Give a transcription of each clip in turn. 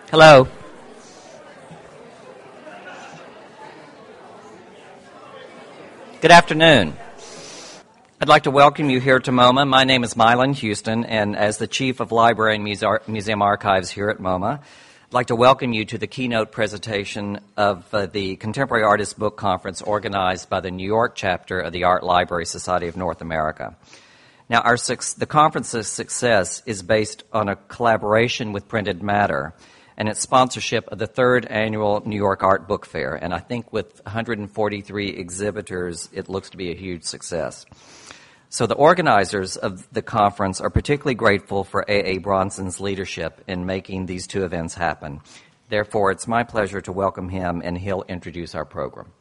Hello. Good afternoon. I'd like to welcome you here to MoMA. My name is Mylan Houston, and as the Chief of Library and Museum Archives here at MoMA, I'd like to welcome you to the keynote presentation of the Contemporary Artist Book Conference organized by the New York chapter of the Art Library Society of North America. Now, the conference's success is based on a collaboration with Printed Matter and its sponsorship of the third annual New York Art Book Fair. And I think with 143 exhibitors, it looks to be a huge success. So the organizers of the conference are particularly grateful for A.A. Bronson's leadership in making these two events happen. Therefore, it's my pleasure to welcome him, and he'll introduce our program.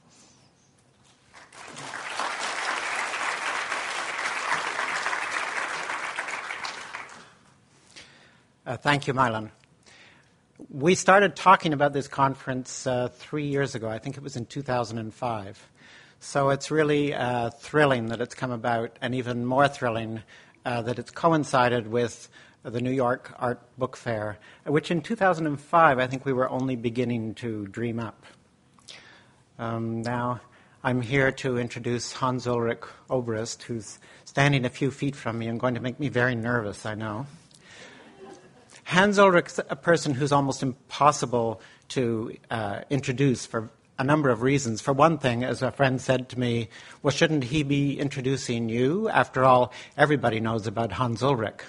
Thank you, Mylan. We started talking about this conference 3 years ago. I think it was in 2005. So it's really thrilling that it's come about, and even more thrilling that it's coincided with the New York Art Book Fair, which in 2005 I think we were only beginning to dream up. Now I'm here to introduce Hans Ulrich Obrist, who's standing a few feet from me and going to make me very nervous, I know. Hans Ulrich's a person who's almost impossible to introduce for a number of reasons. For one thing, as a friend said to me, well, shouldn't he be introducing you? After all, everybody knows about Hans Ulrich.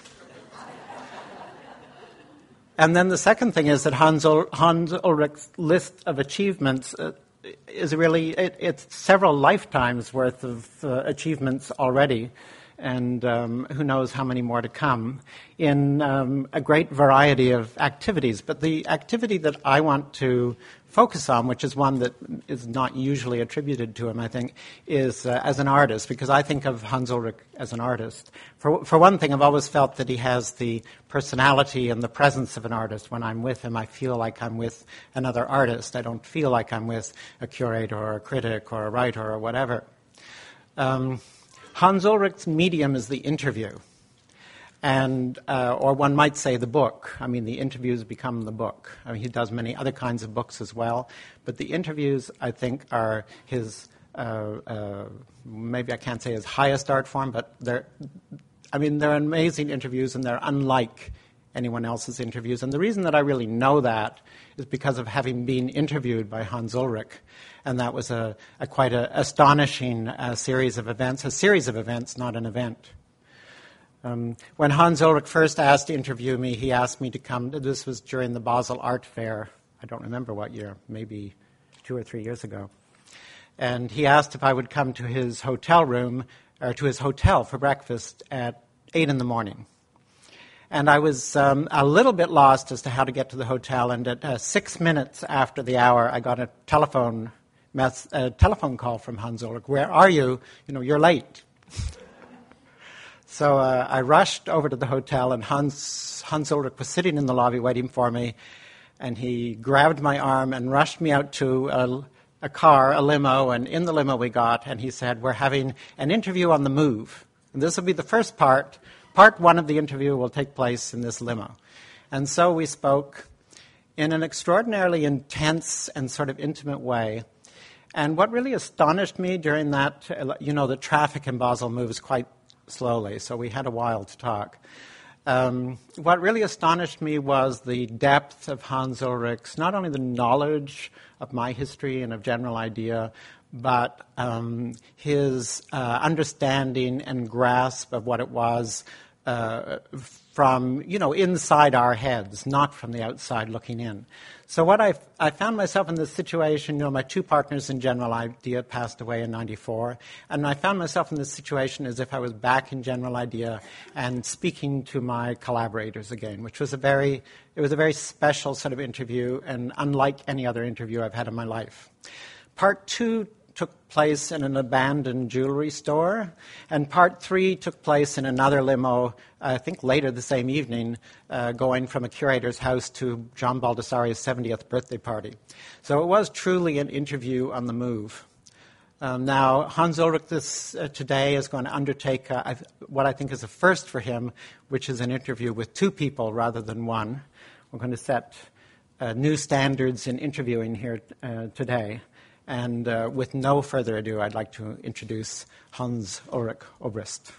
And then the second thing is that Hans Ulrich's list of achievements is really, it's several lifetimes worth of achievements already. And who knows how many more to come, in a great variety of activities. But the activity that I want to focus on, which is one that is not usually attributed to him, I think, is as an artist, because I think of Hans Ulrich as an artist. For one thing, I've always felt that he has the personality and the presence of an artist. When I'm with him, I feel like I'm with another artist. I don't feel like I'm with a curator or a critic or a writer or whatever. Hans Ulrich's medium is the interview, and or one might say the book. I mean, the interviews become the book. I mean, he does many other kinds of books as well, but the interviews, I think, are his, maybe I can't say his highest art form, but they're amazing interviews, and they're unlike anyone else's interviews. And the reason that I really know that is because of having been interviewed by Hans Ulrich. And that was a quite astonishing series of events, not an event. When Hans Ulrich first asked to interview me, he asked me to come. This was during the Basel Art Fair. I don't remember what year, maybe 2 or 3 years ago. And he asked if I would come to his hotel room, or to his hotel for breakfast at 8 in the morning. And I was a little bit lost as to how to get to the hotel. And at 6 minutes after the hour, I got a telephone call from Hans Ulrich. Where are you? You know, you're late. So I rushed over to the hotel, and Hans Ulrich was sitting in the lobby waiting for me. And he grabbed my arm and rushed me out to a car, a limo. And in the limo we got, and he said, we're having an interview on the move. And this will be the first part. Part one of the interview will take place in this limo. And so we spoke in an extraordinarily intense and sort of intimate way. And what really astonished me during that, the traffic in Basel moves quite slowly, so we had a while to talk. What really astonished me was the depth of Hans Ulrich's, not only the knowledge of my history and of general idea, but his understanding and grasp of what it was from, inside our heads, not from the outside looking in. So what I found myself in this situation, my two partners in General Idea passed away in 94, and I found myself in this situation as if I was back in General Idea and speaking to my collaborators again, which was a very special sort of interview, and unlike any other interview I've had in my life. Part two took place in an abandoned jewelry store, and part three took place in another limo, I think later the same evening, going from a curator's house to John Baldessari's 70th birthday party. So it was truly an interview on the move. Now, Hans Ulrich today is going to undertake what I think is a first for him, which is an interview with two people rather than one. We're going to set new standards in interviewing here today. And with no further ado, I'd like to introduce Hans Ulrich Obrist.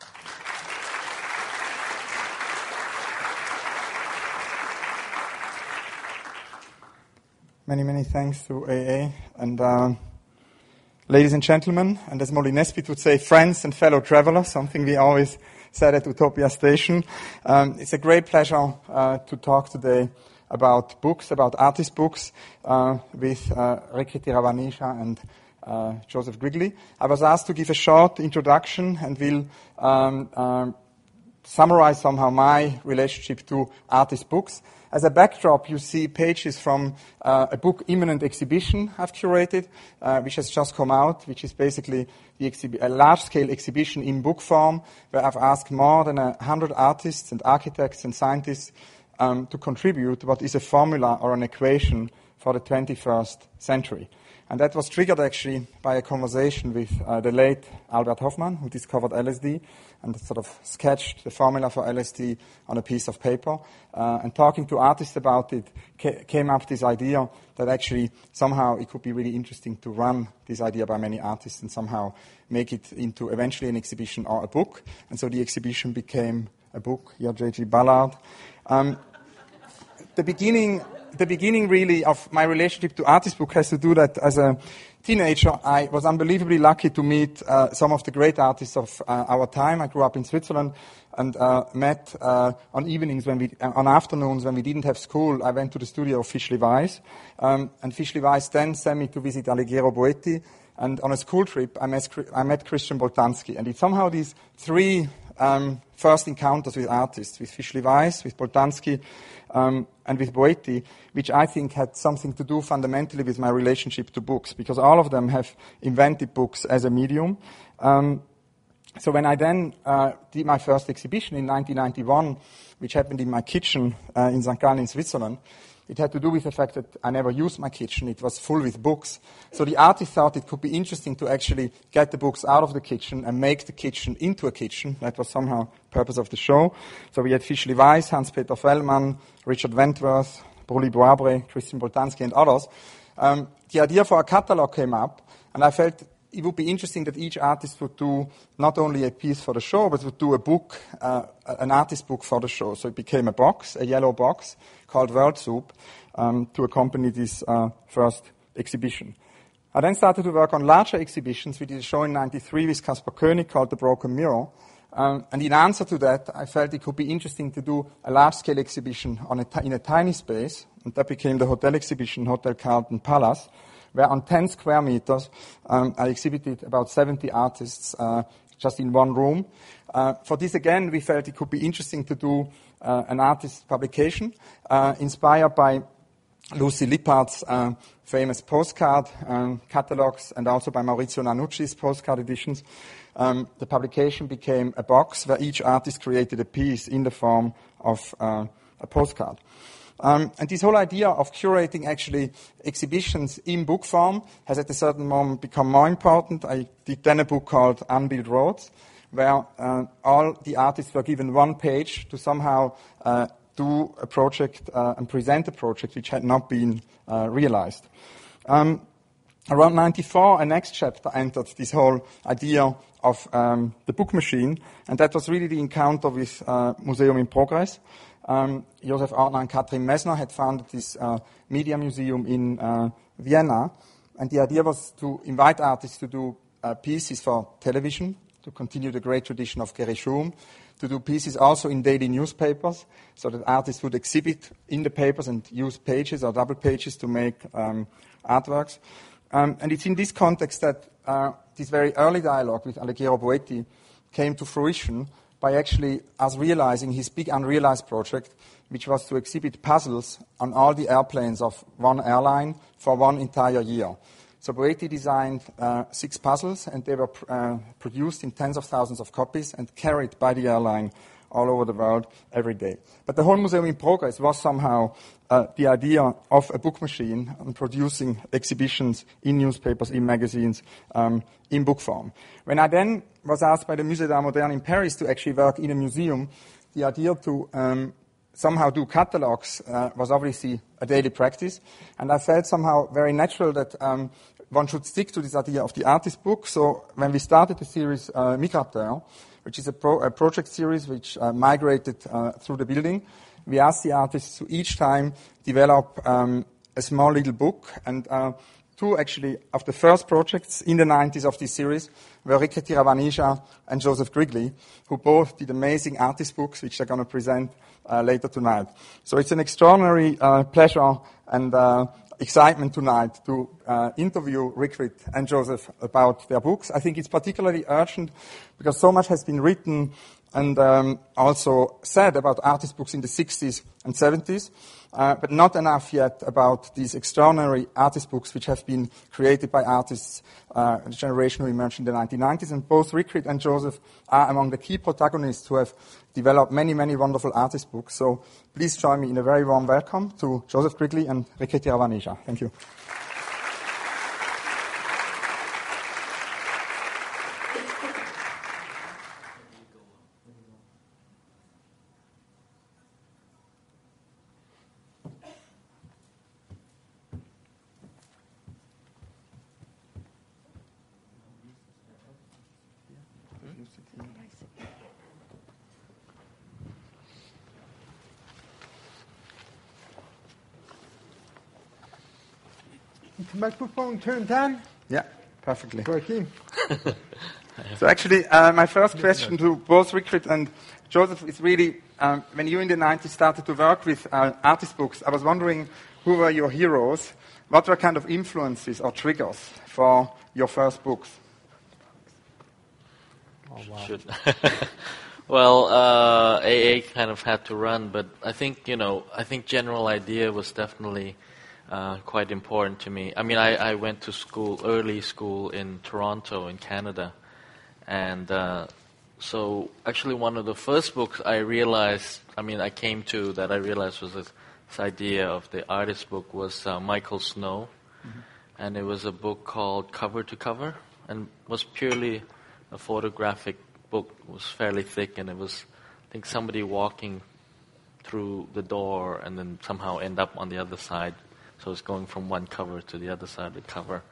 Many, many thanks to AA. And ladies and gentlemen, and as Molly Nesbitt would say, friends and fellow travelers, something we always said at Utopia Station. It's a great pleasure to talk today about books, about artist books, with Rekriti Ravanisha and Joseph Quigley. I was asked to give a short introduction and will summarize somehow my relationship to artist books. As a backdrop, you see pages from a book imminent exhibition I've curated, which has just come out, which is basically a large-scale exhibition in book form, where I've asked more than 100 artists and architects and scientists to contribute what is a formula or an equation for the 21st century. And that was triggered actually by a conversation with the late Albert Hofmann, who discovered LSD and sort of sketched the formula for LSD on a piece of paper. And talking to artists about it, came up this idea that actually somehow it could be really interesting to run this idea by many artists and somehow make it into eventually an exhibition or a book. And so the exhibition became a book, here J.G. Ballard. The beginning really of my relationship to artist book has to do that as a teenager I was unbelievably lucky to meet some of the great artists of our time. I grew up in Switzerland and met on evenings on afternoons when we didn't have school. I went to the studio of Fischli Weiss, and Fischli Weiss then sent me to visit Alighiero Boetti. And on a school trip, I met Christian Boltanski. And it's somehow these three first encounters with artists, with Fischli Weiss, with Boltanski, and with Boetti, which I think had something to do fundamentally with my relationship to books, because all of them have invented books as a medium. So when I then did my first exhibition in 1991, which happened in my kitchen in St. Gallen in Switzerland, it had to do with the fact that I never used my kitchen. It was full with books. So the artist thought it could be interesting to actually get the books out of the kitchen and make the kitchen into a kitchen. That was somehow the purpose of the show. So we had Fischli Weiss, Hans-Peter Fellmann, Richard Wentworth, Bruley Boisbré, Christian Boltanski, and others. The idea for a catalog came up, and I felt it would be interesting that each artist would do not only a piece for the show, but would do a book, an artist book for the show. So it became a box, a yellow box, called World Soup, to accompany this first exhibition. I then started to work on larger exhibitions. We did a show in 1993 with Caspar Koenig called The Broken Mirror. And in answer to that, I felt it could be interesting to do a large-scale exhibition in a tiny space. And that became the hotel exhibition, Hotel Carlton Palace, where on 10 square meters, I exhibited about 70 artists just in one room. For this, again, we felt it could be interesting to do an artist publication inspired by Lucy Lippard's famous postcard catalogs and also by Maurizio Nanucci's postcard editions. The publication became a box where each artist created a piece in the form of a postcard. And this whole idea of curating actually exhibitions in book form has at a certain moment become more important. I did then a book called Unbuilt Roads, where all the artists were given one page to somehow do a project and present a project which had not been realized. Around 1994, a next chapter entered this whole idea of the book machine, and that was really the encounter with Museum in Progress. Josef Ortner and Katrin Messner had founded this media museum in Vienna, and the idea was to invite artists to do pieces for television, to continue the great tradition of Gerry Schum, to do pieces also in daily newspapers, so that artists would exhibit in the papers and use pages or double pages to make artworks. And it's in this context that this very early dialogue with Alighiero Boetti came to fruition by actually us realizing his big unrealized project, which was to exhibit puzzles on all the airplanes of one airline for one entire year. So Boetti designed 6 puzzles, and they were produced in tens of thousands of copies and carried by the airline all over the world every day. But the whole Museum in Progress was somehow the idea of a book machine and producing exhibitions in newspapers, in magazines, in book form. When I then was asked by the Musée d'Art Moderne in Paris to actually work in a museum, the idea to somehow do catalogs was obviously a daily practice, and I felt somehow very natural that one should stick to this idea of the artist book. So when we started the series Migrateur, which is a project series which migrated through the building, we asked the artists to each time develop a small little book, and two actually of the first projects in the 90s of this series were Rikke Tiravanija and Joseph Grigley, who both did amazing artist books, which they're going to present later tonight. So it's an extraordinary pleasure and excitement tonight to interview Rikke and Joseph about their books. I think it's particularly urgent because so much has been written and also said about artist books in the 60s and 70s, but not enough yet about these extraordinary artist books which have been created by artists, the generation who emerged in the 1990s. And both Rikke and Joseph are among the key protagonists who have developed many, many wonderful artist books. So please join me in a very warm welcome to Joseph Grigley and Rikke Tiravanija. Thank you. Is the microphone turned on? Yeah, perfectly. Working? So actually, my first question to both Rikke and Joseph is really, when you in the 90s started to work with artist books, I was wondering who were your heroes? What were kind of influences or triggers for your first books? Oh, wow. Should. Well, AA kind of had to run, but I think, I think general idea was definitely quite important to me. I mean, I went to early school in Toronto in Canada, and so actually one of the first books I came to that I realized was this idea of the artist book was Michael Snow, and it was a book called Cover to Cover, and was purely a photographic book. It was fairly thick, and it was, I think, somebody walking through the door and then somehow end up on the other side. So it's going from one cover to the other side of the cover.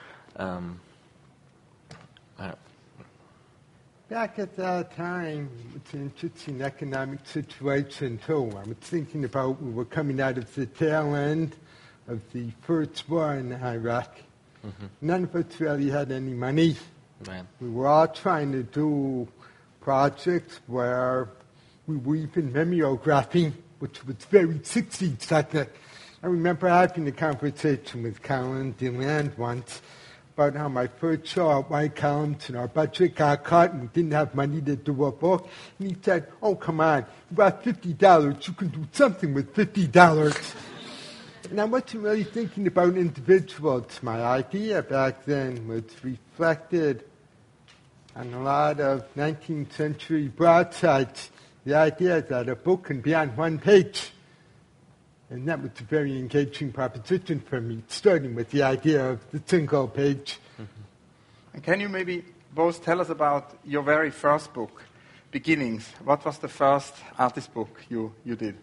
Back at that time, it's an interesting economic situation too. I was thinking about we were coming out of the tail end of the first war in Iraq. Mm-hmm. None of us really had any money. Man. We were all trying to do projects where we were even mimeographing, which was very 60s technique. I remember having a conversation with Colin DeLand once about how my first show at White Columns and our budget got cut and we didn't have money to do a book. And he said, "Oh, come on, you got $50. You can do something with $50. And I wasn't really thinking about individuals. My idea back then was reflected on a lot of 19th century broadsides. The idea that a book can be on one page. And that was a very engaging proposition for me, starting with the idea of the single page. Mm-hmm. And can you maybe both tell us about your very first book, Beginnings? What was the first artist book you did?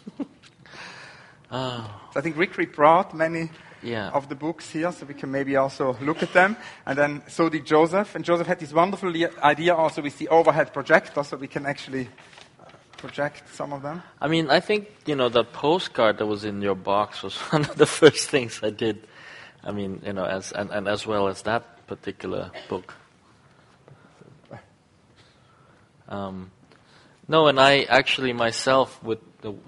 So I think Rikke brought many of the books here, so we can maybe also look at them. And then so did Joseph. And Joseph had this wonderful idea also with the overhead projector, so we can actually project some of them. I mean, I think, the postcard that was in your box was one of the first things I did. I mean, as well as that particular book. No, and I actually myself with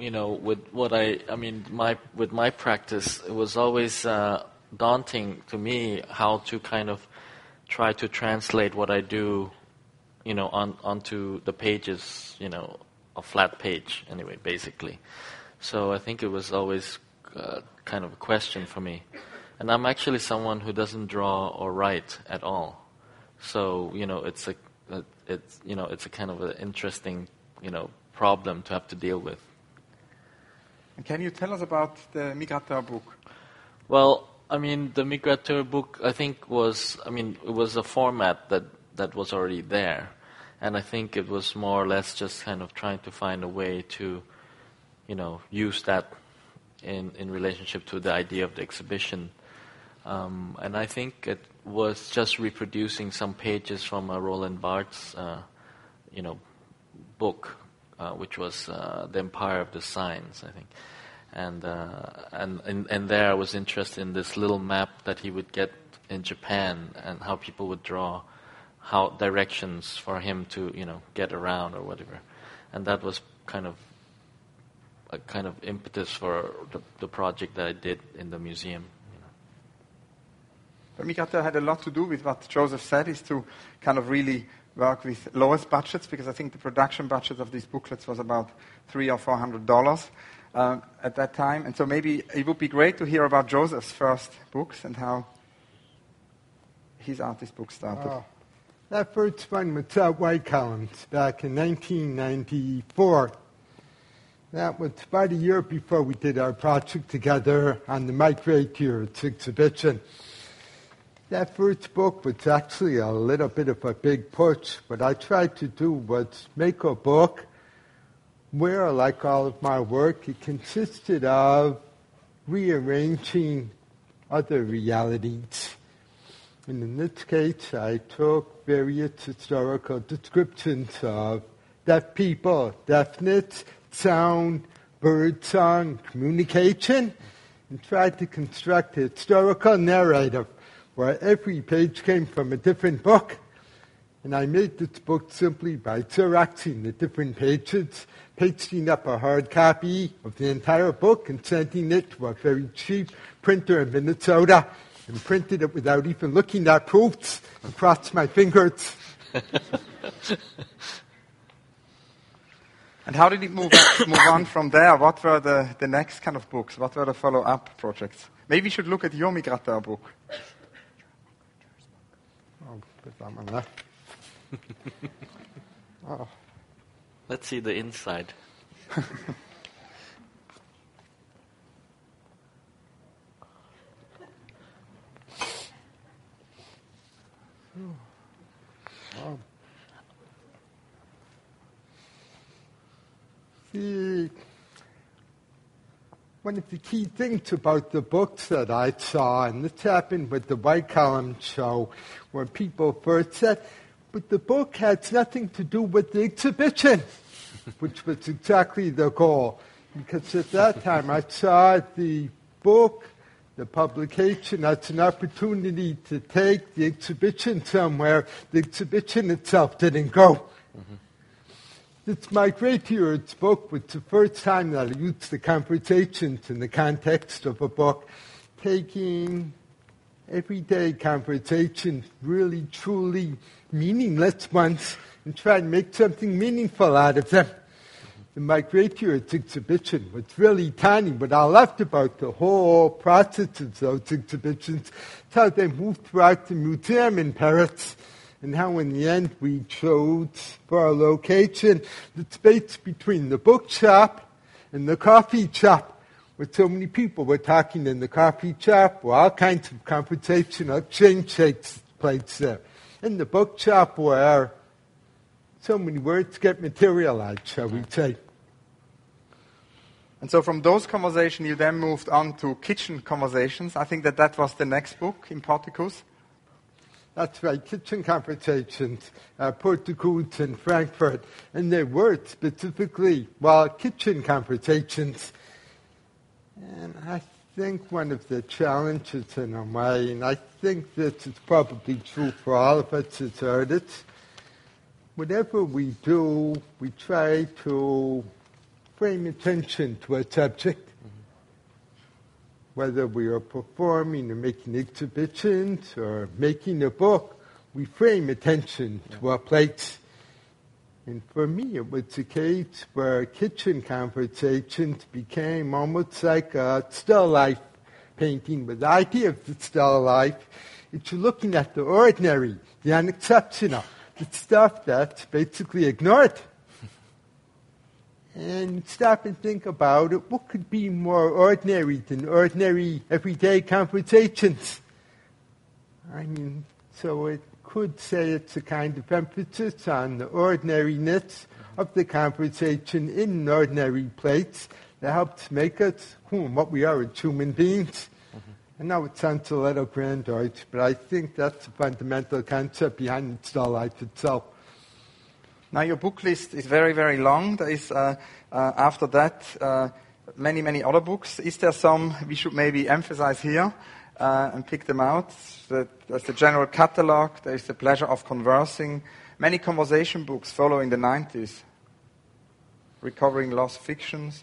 my practice, it was always daunting to me how to kind of try to translate what I do, onto the pages, a flat page anyway, basically. So I think it was always kind of a question for me. And I'm actually someone who doesn't draw or write at all. So, it's a kind of an interesting, problem to have to deal with. And can you tell us about the Migrateur book? Well, I mean, the Migrateur book, I think it was a format that was already there. And I think it was more or less just kind of trying to find a way to, use that in relationship to the idea of the exhibition. And I think it was just reproducing some pages from Roland Barthes, book, which was The Empire of the Signs, I think. And there I was interested in this little map that he would get in Japan and how people would draw how directions for him to get around or whatever, and that was kind of impetus for the project that I did in the museum. But Migrateur had a lot to do with what Joseph said, is to kind of really work with lowest budgets, because I think the production budget of these booklets was about $300 or $400 at that time. And so maybe it would be great to hear about Joseph's first books and how his artist book started. That first one was White Columns back in 1994. That was about a year before we did our project together on the Migrateur exhibition. That first book was actually a little bit of a big push. What I tried to do was make a book where, like all of my work, it consisted of rearranging other realities. And in this case, I took various historical descriptions of deaf people, deafness, sound, birdsong, communication, and tried to construct a historical narrative where every page came from a different book. And I made this book simply by xeroxing the different pages, pasting up a hard copy of the entire book and sending it to a very cheap printer in Minnesota, and printed it without even looking at proofs and crossed my fingers. And how did it move on from there? What were the next kind of books? What were the follow-up projects? Maybe we should look at your Migrateur book. Oh, put that one there. Oh. Let's see the inside. One of the key things about the books that I saw, and this happened with the White Column show, where people first said, but the book has nothing to do with the exhibition, which was exactly the goal. Because at that time I saw the book, the publication, as an opportunity to take the exhibition somewhere the exhibition itself didn't go. Mm-hmm. This Migrateur book was the first time that I used the conversations in the context of a book, taking everyday conversations, really truly meaningless ones, and trying to make something meaningful out of them. The Migrateur exhibition was really tiny. What I loved about the whole process of those exhibitions is how they moved throughout the museum in Paris, and how in the end we chose for our location the space between the bookshop and the coffee shop, where so many people were talking in the coffee shop, where all kinds of conversational exchange takes place there. In the bookshop, where so many words get materialized, shall we say. And so from those conversations, you then moved on to Kitchen Conversations. I think that was the next book in Porticus. That's right, Kitchen Conversations, Porticus in Frankfurt. And they were specifically, kitchen conversations. And I think one of the challenges in a way, and I think this is probably true for all of us as artists, whatever we do, we try to frame attention to a subject. Whether we are performing or making exhibitions or making a book, we frame attention to a place. And for me, it was a case where Kitchen Conversations became almost like a still life painting. With the idea of the still life, it's looking at the ordinary, the unexceptional, the stuff that's basically ignored. And stop and think about it. What could be more ordinary than ordinary everyday conversations? I mean, so it could say it's a kind of emphasis on the ordinariness of the conversation in an ordinary place, They helped make us what we are as human beings. I know it sounds a little grandiose, but I think that's the fundamental concept behind Install Life itself. Now your book list is very, very long. There is, after that, many, many other books. Is there some we should maybe emphasize here and pick them out? There's the general catalog. There's the pleasure of conversing. Many conversation books follow in the 90s. Recovering lost fictions.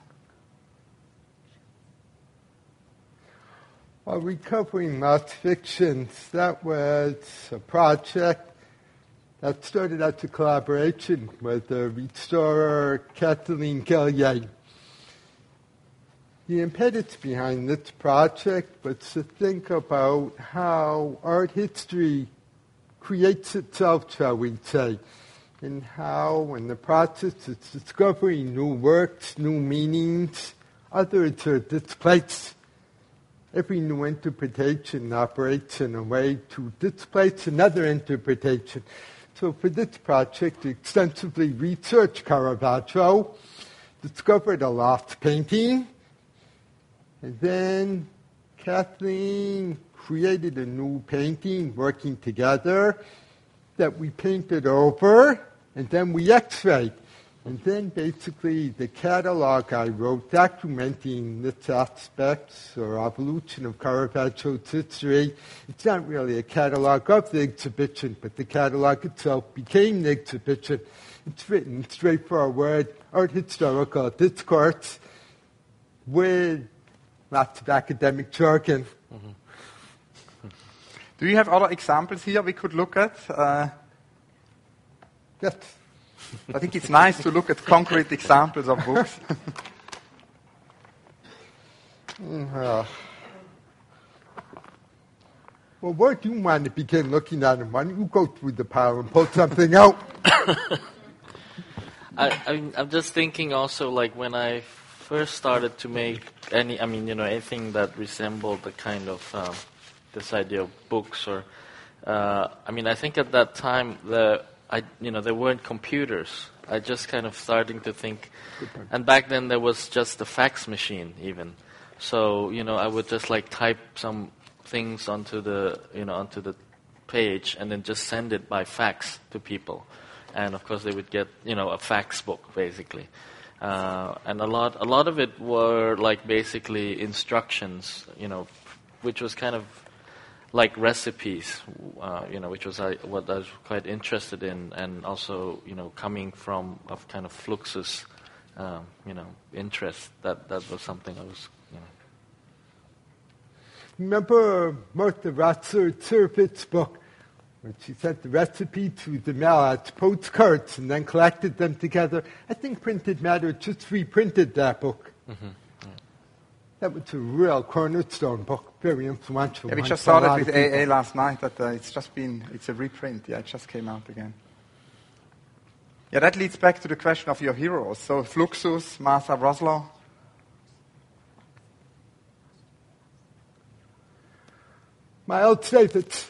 Well, Recovering Lost Fictions, that was a project that started as a collaboration with the restorer Kathleen Gillier. The impetus behind this project was to think about how art history creates itself, shall we say, and how in the process of discovering new works, new meanings, others are displaced. Every new interpretation operates in a way to displace another interpretation. So for this project, we extensively researched Caravaggio, discovered a lost painting, and then Kathleen created a new painting working together that we painted over, and then we x-rayed. And then basically the catalog I wrote documenting this aspects or evolution of Caravaggio's history. It's not really a catalog of the exhibition, but the catalog itself became the exhibition. It's written straightforward art historical discourse with lots of academic jargon. Mm-hmm. Do you have other examples here we could look at? Yes. I think it's nice to look at concrete examples of books. Well, where do you want to begin looking at them? Why don't you go through the pile and pull something out? I'm just thinking also, like, when I first started to make anything that resembled the kind of this idea of books, or I think at that time there weren't computers. I just kind of starting to think, and back then there was just the fax machine even. So I would just like type some things onto the page and then just send it by fax to people, and of course they would get a fax book basically. And a lot of it were like basically instructions, which was kind of like recipes, which was what I was quite interested in, and also coming from a kind of Fluxus, interest. That was something I was. Remember Martha Ratzer-Zervit's book, when she sent the recipe to the mail as postcards and then collected them together? I think Printed Matter just reprinted that book. Mm-hmm. Yeah. That was a real cornerstone book, very influential. Yeah, we just saw that with AA last night, that it's a reprint. Yeah, it just came out again. Yeah, that leads back to the question of your heroes. So Fluxus, Martha Rosler. Miles Davis.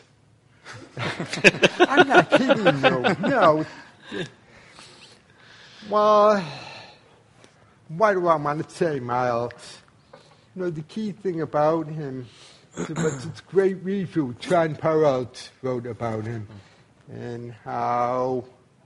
I'm not kidding you. No. Well, why do I want to say Miles? The key thing about him was this great review John Perrault wrote about him, and how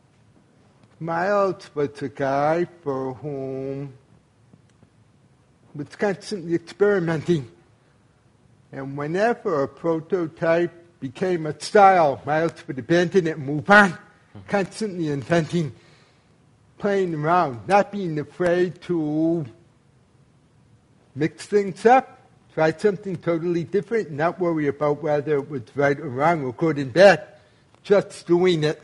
Miles was a guy for whom was constantly experimenting. And whenever a prototype became a style, Miles would abandon it and move on, constantly inventing, playing around, not being afraid to mix things up, try something totally different, not worry about whether it was right or wrong or good and bad, just doing it.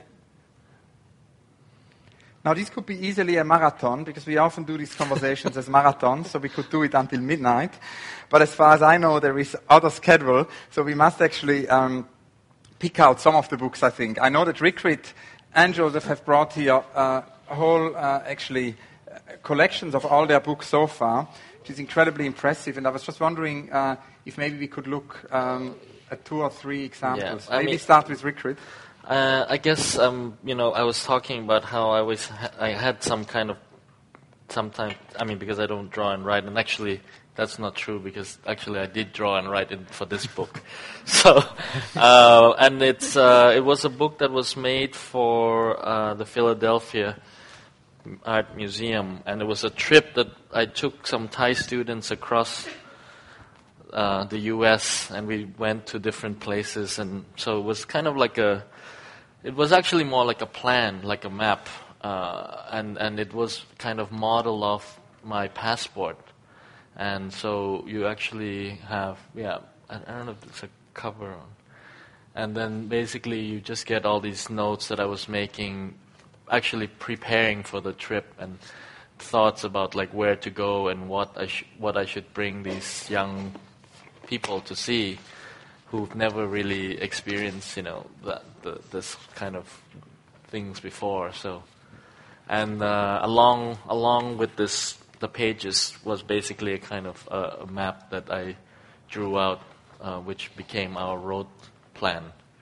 Now, this could be easily a marathon, because we often do these conversations as marathons, so we could do it until midnight. But as far as I know, there is other schedule, so we must actually pick out some of the books, I think. I know that Rickrit and Joseph have brought here a whole, collections of all their books so far, which is incredibly impressive. And I was just wondering if maybe we could look at 2 or 3 examples. Yeah, maybe start with Rickrit. I guess, I was talking about how I had some kind of sometimes, I mean, because I don't draw and write, and actually that's not true because actually I did draw and write for this book. So, and it was a book that was made for the Philadelphia Art Museum, and it was a trip that I took some Thai students across the U.S. and we went to different places, and so it was kind of like it was actually more like a plan, like a map, and it was kind of model of my passport. And so you actually have, I don't know if it's a cover on. And then basically you just get all these notes that I was making, actually preparing for the trip, and thoughts about like where to go and what I should bring these young people to see who've never really experienced, this kind of things before. So, and along with this, the pages was basically a kind of a map that I drew out, which became our road plan.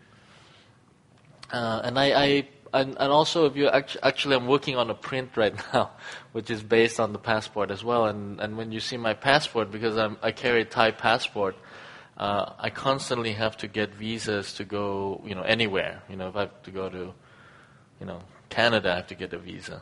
And also, if you actually, I'm working on a print right now, which is based on the passport as well. And when you see my passport, because I carry a Thai passport, I constantly have to get visas to go, anywhere. If I have to go to, Canada, I have to get a visa.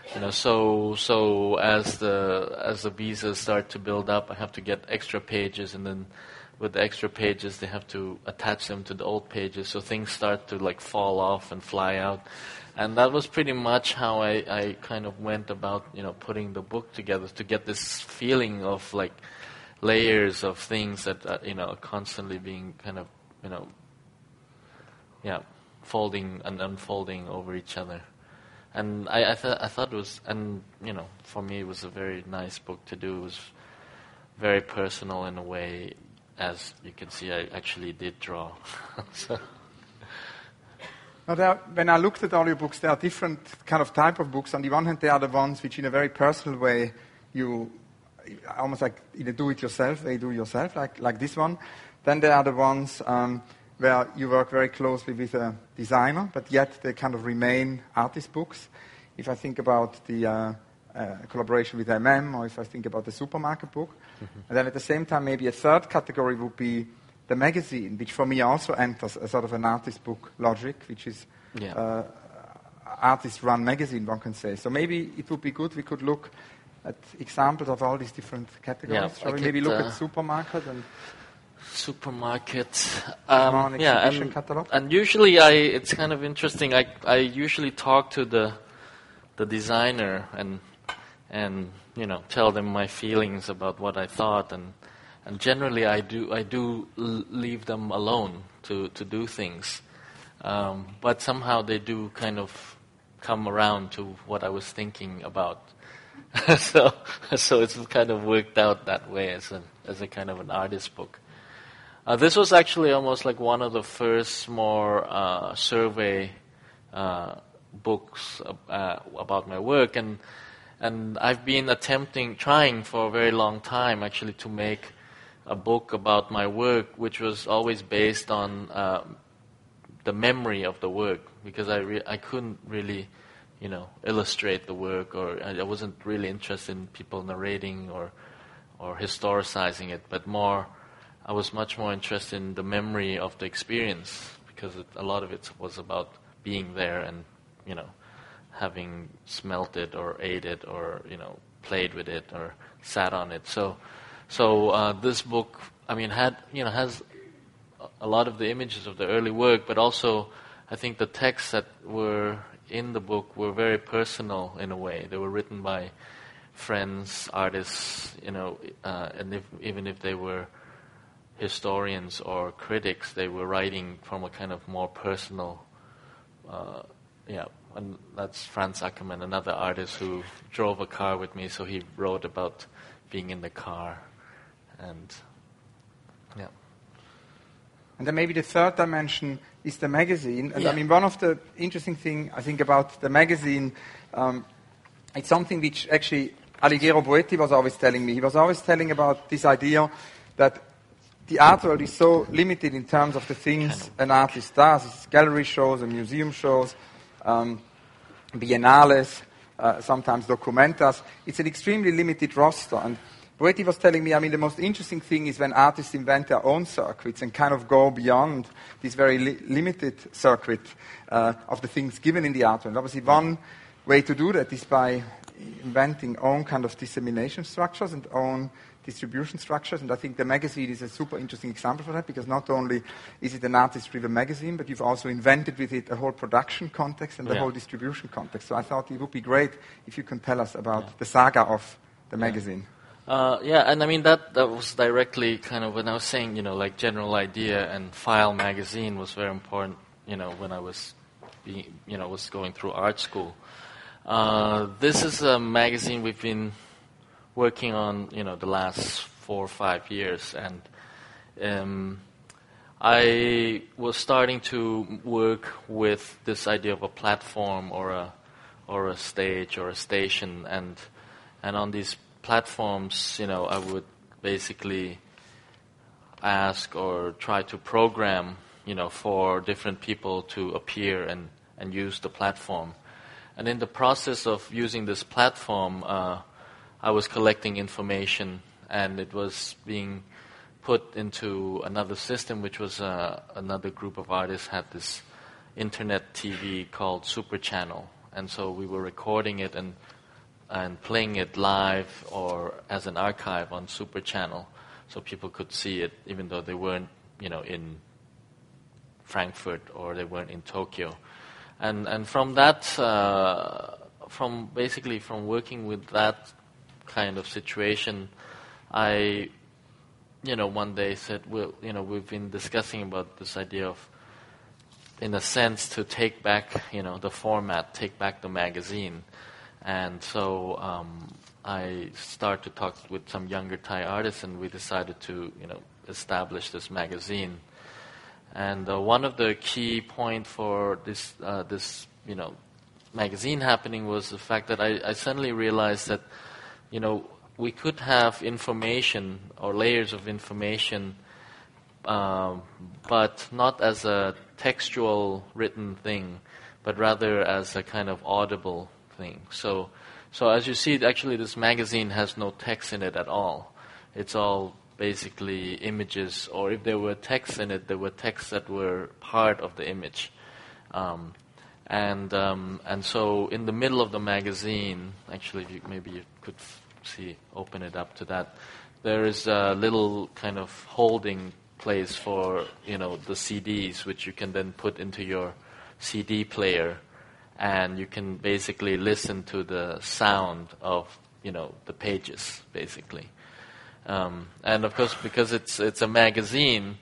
So as the visas start to build up, I have to get extra pages, and then with the extra pages, they have to attach them to the old pages, so things start to like fall off and fly out. And that was pretty much how I kind of went about, putting the book together, to get this feeling of like layers of things that are constantly being kind of, folding and unfolding over each other. And I thought it was, and for me it was a very nice book to do. It was very personal in a way. As you can see, I actually did draw. So. Now, when I looked at all your books, there are different kind of type of books. On the one hand, there are the ones which, in a very personal way, you almost like in a do-it-yourself way, do yourself, like this one. Then there are the ones where you work very closely with a designer, but yet they kind of remain artist books. If I think about the collaboration with MM, or if I think about the supermarket book. Mm-hmm. And then at the same time, maybe a third category would be the magazine, which for me also enters a sort of an artist book logic, which is artist-run magazine, one can say. So maybe it would be good we could look at examples of all these different categories. Yeah, Shall we maybe look at supermarket and supermarket? Catalog? And usually it's kind of interesting. I usually talk to the designer and tell them my feelings about what I thought, and generally I do leave them alone to do things, but somehow they do kind of come around to what I was thinking about. so it's kind of worked out that way as a kind of an artist book. This was actually almost like one of the first more survey books about my work, and I've been trying for a very long time actually to make a book about my work, which was always based on the memory of the work, because I couldn't really, illustrate the work, or I wasn't really interested in people narrating or historicizing it, but I was much more interested in the memory of the experience, because a lot of it was about being there and, having smelt it or ate it or, played with it or sat on it. So this book, has a lot of the images of the early work, but also I think the texts that were in the book were very personal in a way. They were written by friends, artists, and even if they were historians or critics, they were writing from a kind of more personal, and that's Franz Ackermann, another artist who drove a car with me, so he wrote about being in the car, and And then maybe the third dimension is the magazine. And Yeah. one of the interesting things I think about the magazine, it's something which actually Alighiero Boetti was always telling me. He was always telling about this idea that the art world is so limited in terms of the things an artist does. It's gallery shows and museum shows, biennales, sometimes document us. It's an extremely limited roster. And Brady was telling me, the most interesting thing is when artists invent their own circuits and kind of go beyond this very limited circuit of the things given in the art. And obviously one way to do that is by inventing own kind of dissemination structures and own distribution structures. And I think the magazine is a super interesting example for that, because not only is it an artist-driven magazine, but you've also invented with it a whole production context and the whole distribution context. So I thought it would be great if you can tell us about the saga of the magazine. And that was directly kind of when I was saying, like General Idea and File magazine was very important, when I was was going through art school. This is a magazine we've been working on, the last 4 or 5 years, and I was starting to work with this idea of a platform or a stage or a station, and on these platforms, I would basically ask or try to program, for different people to appear and use the platform. And in the process of using this platform, I was collecting information, and it was being put into another system, which was another group of artists had this internet TV called Super Channel. And so we were recording it and playing it live or as an archive on Super Channel, so people could see it even though they weren't, in Frankfurt or they weren't in Tokyo. And from that, from working with that kind of situation, I, one day said, well, we've been discussing about this idea of, in a sense, to take back, the format, take back the magazine. And so I started to talk with some younger Thai artists, and we decided to, establish this magazine. And one of the key points for this magazine happening was the fact that I suddenly realized that, we could have information or layers of information, but not as a textual written thing, but rather as a kind of audible thing. So as you see, actually this magazine has no text in it at all. It's all basically images, or if there were text in it, there were texts that were part of the image. And so in the middle of the magazine, actually, maybe you could open it up to that, there is a little kind of holding place for, the CDs, which you can then put into your CD player, and you can basically listen to the sound of, the pages, basically. And of course, because it's a magazine,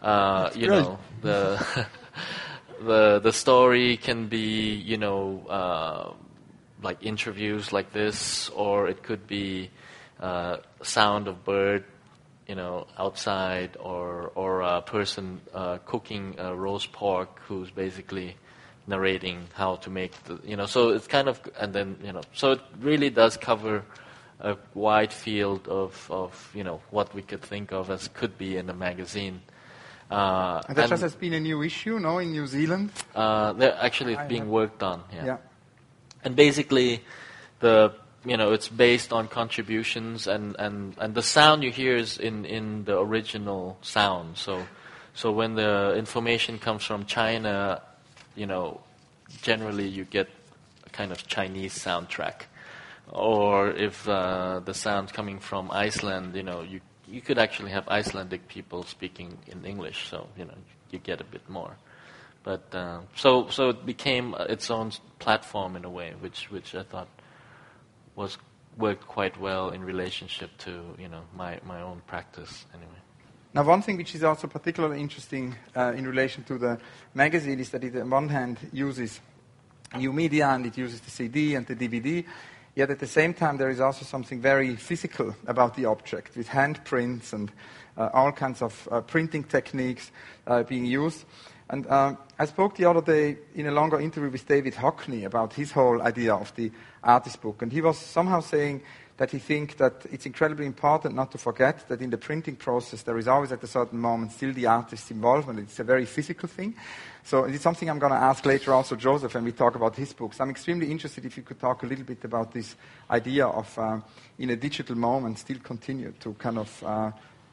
the story can be, like interviews like this, or it could be sound of bird, outside, or a person cooking roast pork who's basically narrating how to make the, so it's kind of, and then, so it really does cover a wide field of what we could think of as could be in a magazine. And that just has been a new issue, no, in New Zealand? Actually, it's being worked on, yeah. And basically, it's based on contributions, and the sound you hear is in the original sound. So when the information comes from China, generally you get a kind of Chinese soundtrack. Or if the sound's coming from Iceland, you could actually have Icelandic people speaking in English, so you get a bit more. But so it became its own platform in a way, which I thought worked quite well in relationship to my own practice anyway. Now, one thing which is also particularly interesting in relation to the magazine is that it, on one hand, uses new media and it uses the CD and the DVD. Yet at the same time, there is also something very physical about the object, with handprints and all kinds of printing techniques being used. And I spoke the other day in a longer interview with David Hockney about his whole idea of the artist book. And he was somehow saying that he thinks that it's incredibly important not to forget that in the printing process there is always at a certain moment still the artist's involvement. It's a very physical thing. So it's something I'm going to ask later also Joseph when we talk about his books. I'm extremely interested if you could talk a little bit about this idea of, in a digital moment, still continue to kind of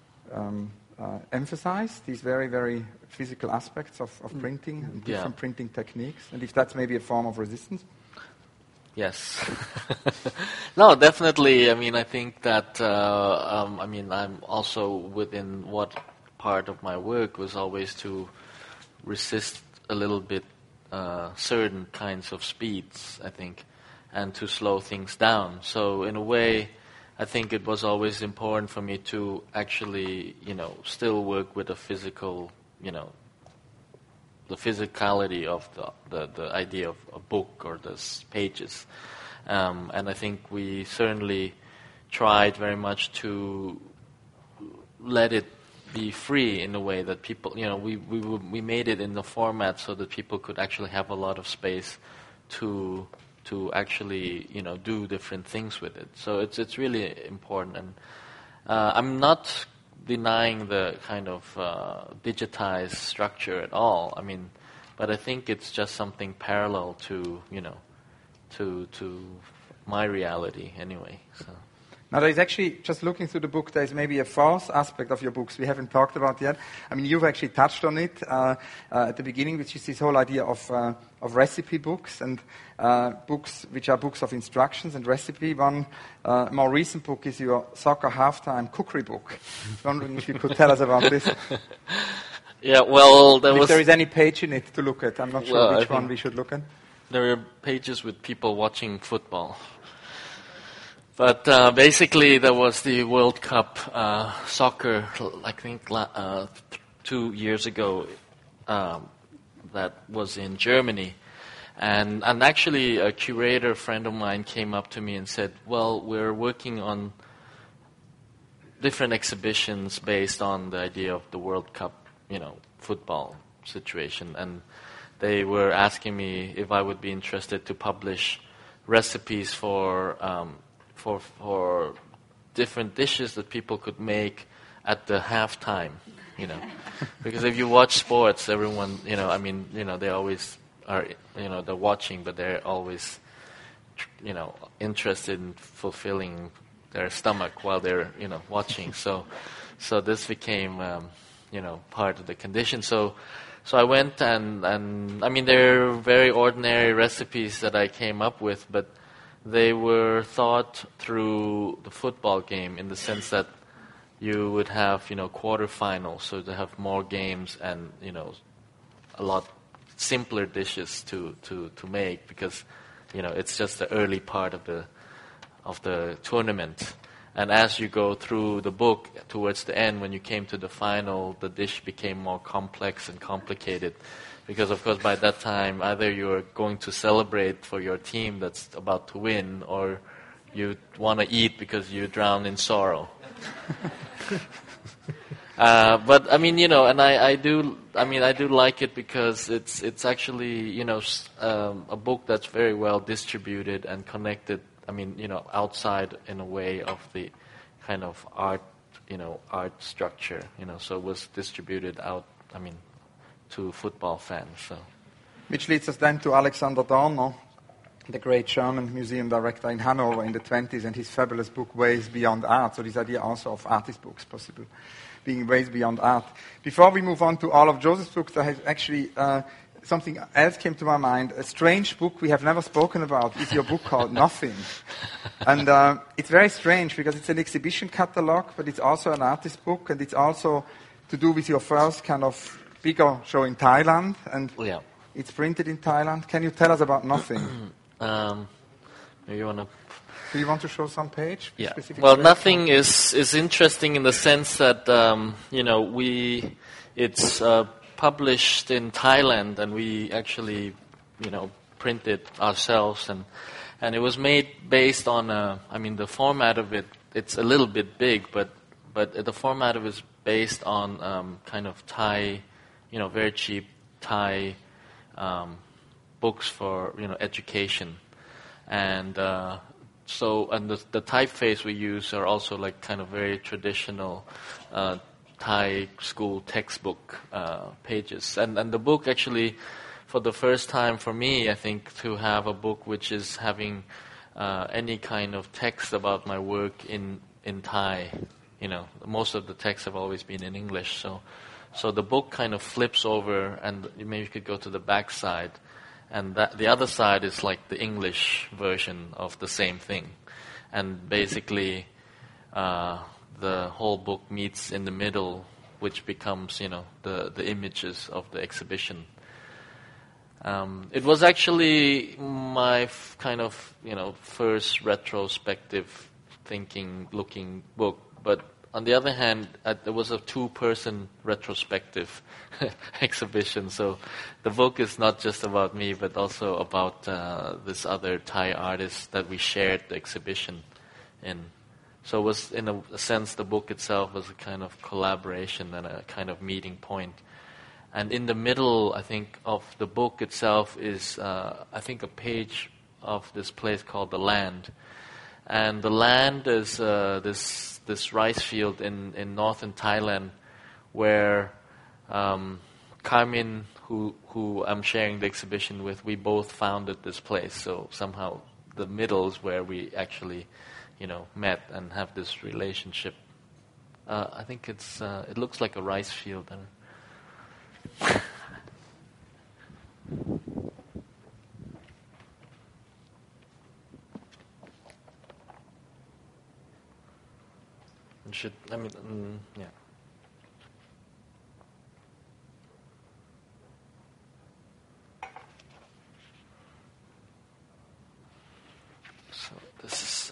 emphasize these very, very physical aspects of printing and different printing techniques, and if that's maybe a form of resistance. Yes. No, definitely. I mean, I think that, I'm also within what part of my work was always to resist a little bit certain kinds of speeds, I think, and to slow things down. So in a way, I think it was always important for me to actually, still work with a physical, the physicality of the idea of a book or the pages. And I think we certainly tried very much to let it be free in a way that people, we made it in the format so that people could actually have a lot of space to actually, do different things with it. So it's really important. And I'm not denying the kind of digitized structure at all. I mean, but I think it's just something parallel to, to my reality anyway. So. Now, there is actually, just looking through the book, there is maybe a fourth aspect of your books we haven't talked about yet. I mean, you've actually touched on it at the beginning, which is this whole idea of recipe books and books which are books of instructions and recipe. One more recent book is your soccer halftime cookery book. I was wondering if you could tell us about this. Yeah, well, if there is any page in it to look at. I'm not sure which one we should look at. There are pages with people watching football. But basically, there was the World Cup soccer, I think 2 years ago, that was in Germany. And actually, a curator friend of mine came up to me and said, well, we're working on different exhibitions based on the idea of the World Cup, football situation. And they were asking me if I would be interested to publish recipes for different dishes that people could make at the halftime, because if you watch sports, everyone, they always are, they're watching, but they're always, interested in fulfilling their stomach while they're, watching. So this became, part of the condition. So I went and I mean, they're very ordinary recipes that I came up with, but they were thought through the football game in the sense that you would have, quarterfinals, so to have more games and, a lot simpler dishes to make because, it's just the early part of the tournament. And as you go through the book, towards the end, when you came to the final, the dish became more complex and complicated. Because, of course, by that time, either you're going to celebrate for your team that's about to win, or you want to eat because you drown in sorrow. But I mean, and I do like it because it's actually, a book that's very well distributed and connected. I mean, outside in a way of the kind of art structure, so it was distributed out, to football fans. So. Which leads us then to Alexander Dorner, the great German museum director in Hanover in the 20s, and his fabulous book, Ways Beyond Art. So this idea also of artist books possible being ways beyond art. Before we move on to all of Joseph's books, there has actually something else came to my mind. A strange book we have never spoken about is your book called Nothing. And it's very strange because it's an exhibition catalogue, but it's also an artist book, and it's also to do with your first kind of bigger show in Thailand, and it's printed in Thailand. Can you tell us about Nothing? Maybe you want to... Do you want to show some page? Yeah. Well, Nothing is interesting in the sense that, it's published in Thailand, and we actually, print it ourselves, and it was made based on, the format of it, it's a little bit big, but the format of it is based on kind of Thai, very cheap Thai books for, education. And and the typeface we use are also like kind of very traditional Thai school textbook pages. And the book actually, for the first time for me, I think, to have a book which is having any kind of text about my work in Thai. Most of the texts have always been in English. So the book kind of flips over, and maybe you could go to the back side. And the other side is like the English version of the same thing. And basically, the whole book meets in the middle, which becomes, the images of the exhibition. It was actually my kind of, first retrospective looking book. But on the other hand, there was a 2-person retrospective exhibition. So the book is not just about me, but also about this other Thai artist that we shared the exhibition in. So it was, in a sense, the book itself was a kind of collaboration and a kind of meeting point. And in the middle, I think, of the book itself is, I think, a page of this place called The Land. And The Land is this rice field in northern Thailand where Carmen, who I'm sharing the exhibition with, we both founded this place. So somehow the middle is where we actually, met and have this relationship. I think it looks like a rice field. Yeah. So this is,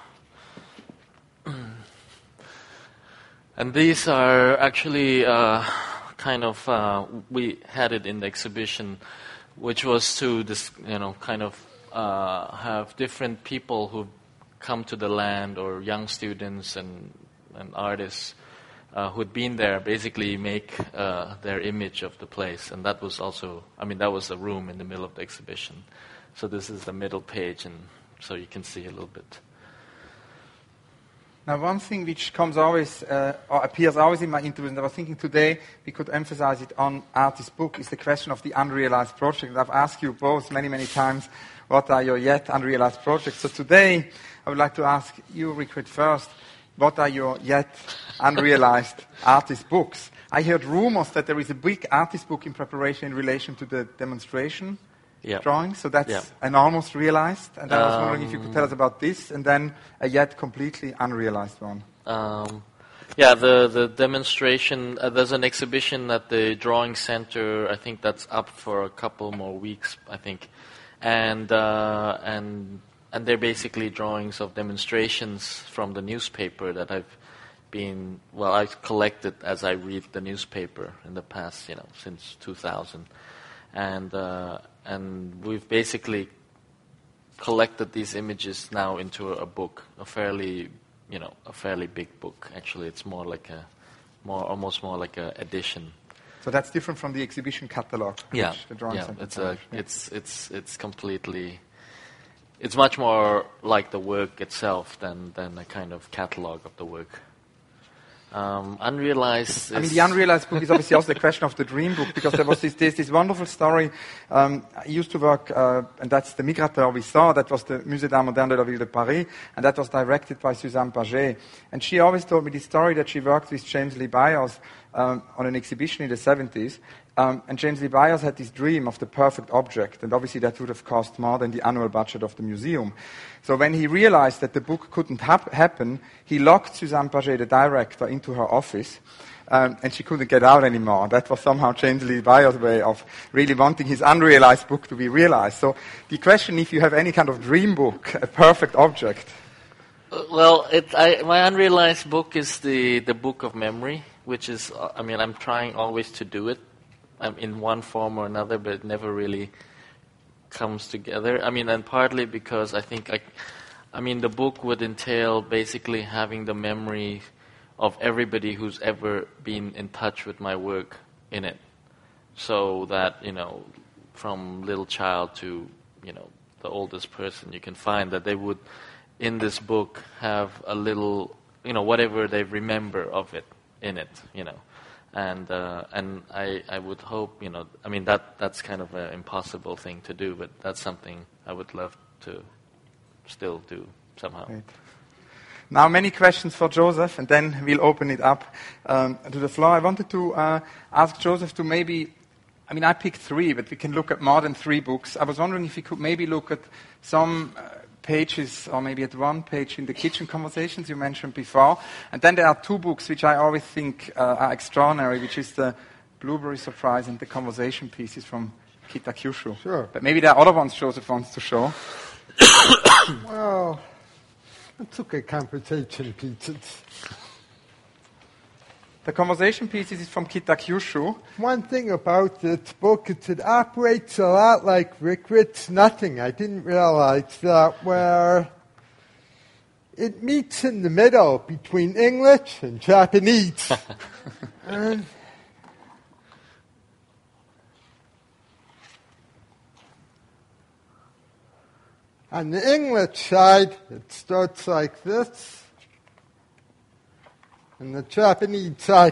and these are actually kind of we had it in the exhibition, which was to this, kind of have different people who come to the land, or young students and artists who'd been there, basically make their image of the place. And that was also, that was a room in the middle of the exhibition. So this is the middle page, and so you can see a little bit. Now, one thing which comes always, or appears always in my interviews, and I was thinking today we could emphasize it on Artist's book, is the question of the unrealized project. And I've asked you both many, many times, what are your yet unrealized projects? So today, I would like to ask you, Rickard, first, what are your yet unrealized artist books? I heard rumors that there is a big artist book in preparation in relation to the demonstration drawing, so that's an almost realized. And I was wondering if you could tell us about this, and then a yet completely unrealized one. The demonstration, there's an exhibition at the Drawing Center. I think that's up for a couple more weeks, I think. And they're basically drawings of demonstrations from the newspaper that I've collected as I read the newspaper in the past, since 2000. And we've basically collected these images now into a book, a fairly big book. Actually, it's almost more like a edition. So that's different from the exhibition catalog. Yeah, the Drawing Center it's completely. It's much more like the work itself than a kind of catalog of the work. Unrealized. The unrealized book is obviously also the question of the dream book, because there was this wonderful story. I used to work, and that's the Migrateur we saw. That was the Musée d'Art Moderne de la Ville de Paris, and that was directed by Suzanne Paget. And she always told me this story that she worked with James Lee Byers on an exhibition in the 70s. And James Lee Byers had this dream of the perfect object, and obviously that would have cost more than the annual budget of the museum. So when he realized that the book couldn't happen, he locked Suzanne Paget, the director, into her office, and she couldn't get out anymore. That was somehow James Lee Byers' way of really wanting his unrealized book to be realized. So the question, if you have any kind of dream book, a perfect object. Well, my unrealized book is the Book of Memory, which is, I'm trying always to do it. In one form or another, but it never really comes together. And partly because I think the book would entail basically having the memory of everybody who's ever been in touch with my work in it. So that, from little child to, the oldest person you can find, that they would in this book have a little, whatever they remember of it in it, And I would hope, that's kind of an impossible thing to do, but that's something I would love to still do somehow. Great. Now many questions for Joseph, and then we'll open it up to the floor. I wanted to ask Joseph to maybe, I picked 3, but we can look at more than 3 books. I was wondering if we could maybe look at some pages, or maybe at one page in the kitchen conversations you mentioned before. And then there are 2 books which I always think are extraordinary, which is the Blueberry Surprise and the conversation pieces from Kitakyushu. Sure. But maybe there are other ones Joseph wants to show. Well, let's look at conversation pieces. The conversation pieces is from Kitakyushu. One thing about this book is it operates a lot like Rick Ritt's Nothing. I didn't realize that, where it meets in the middle between English and Japanese. And on the English side, it starts like this. And the Japanese side.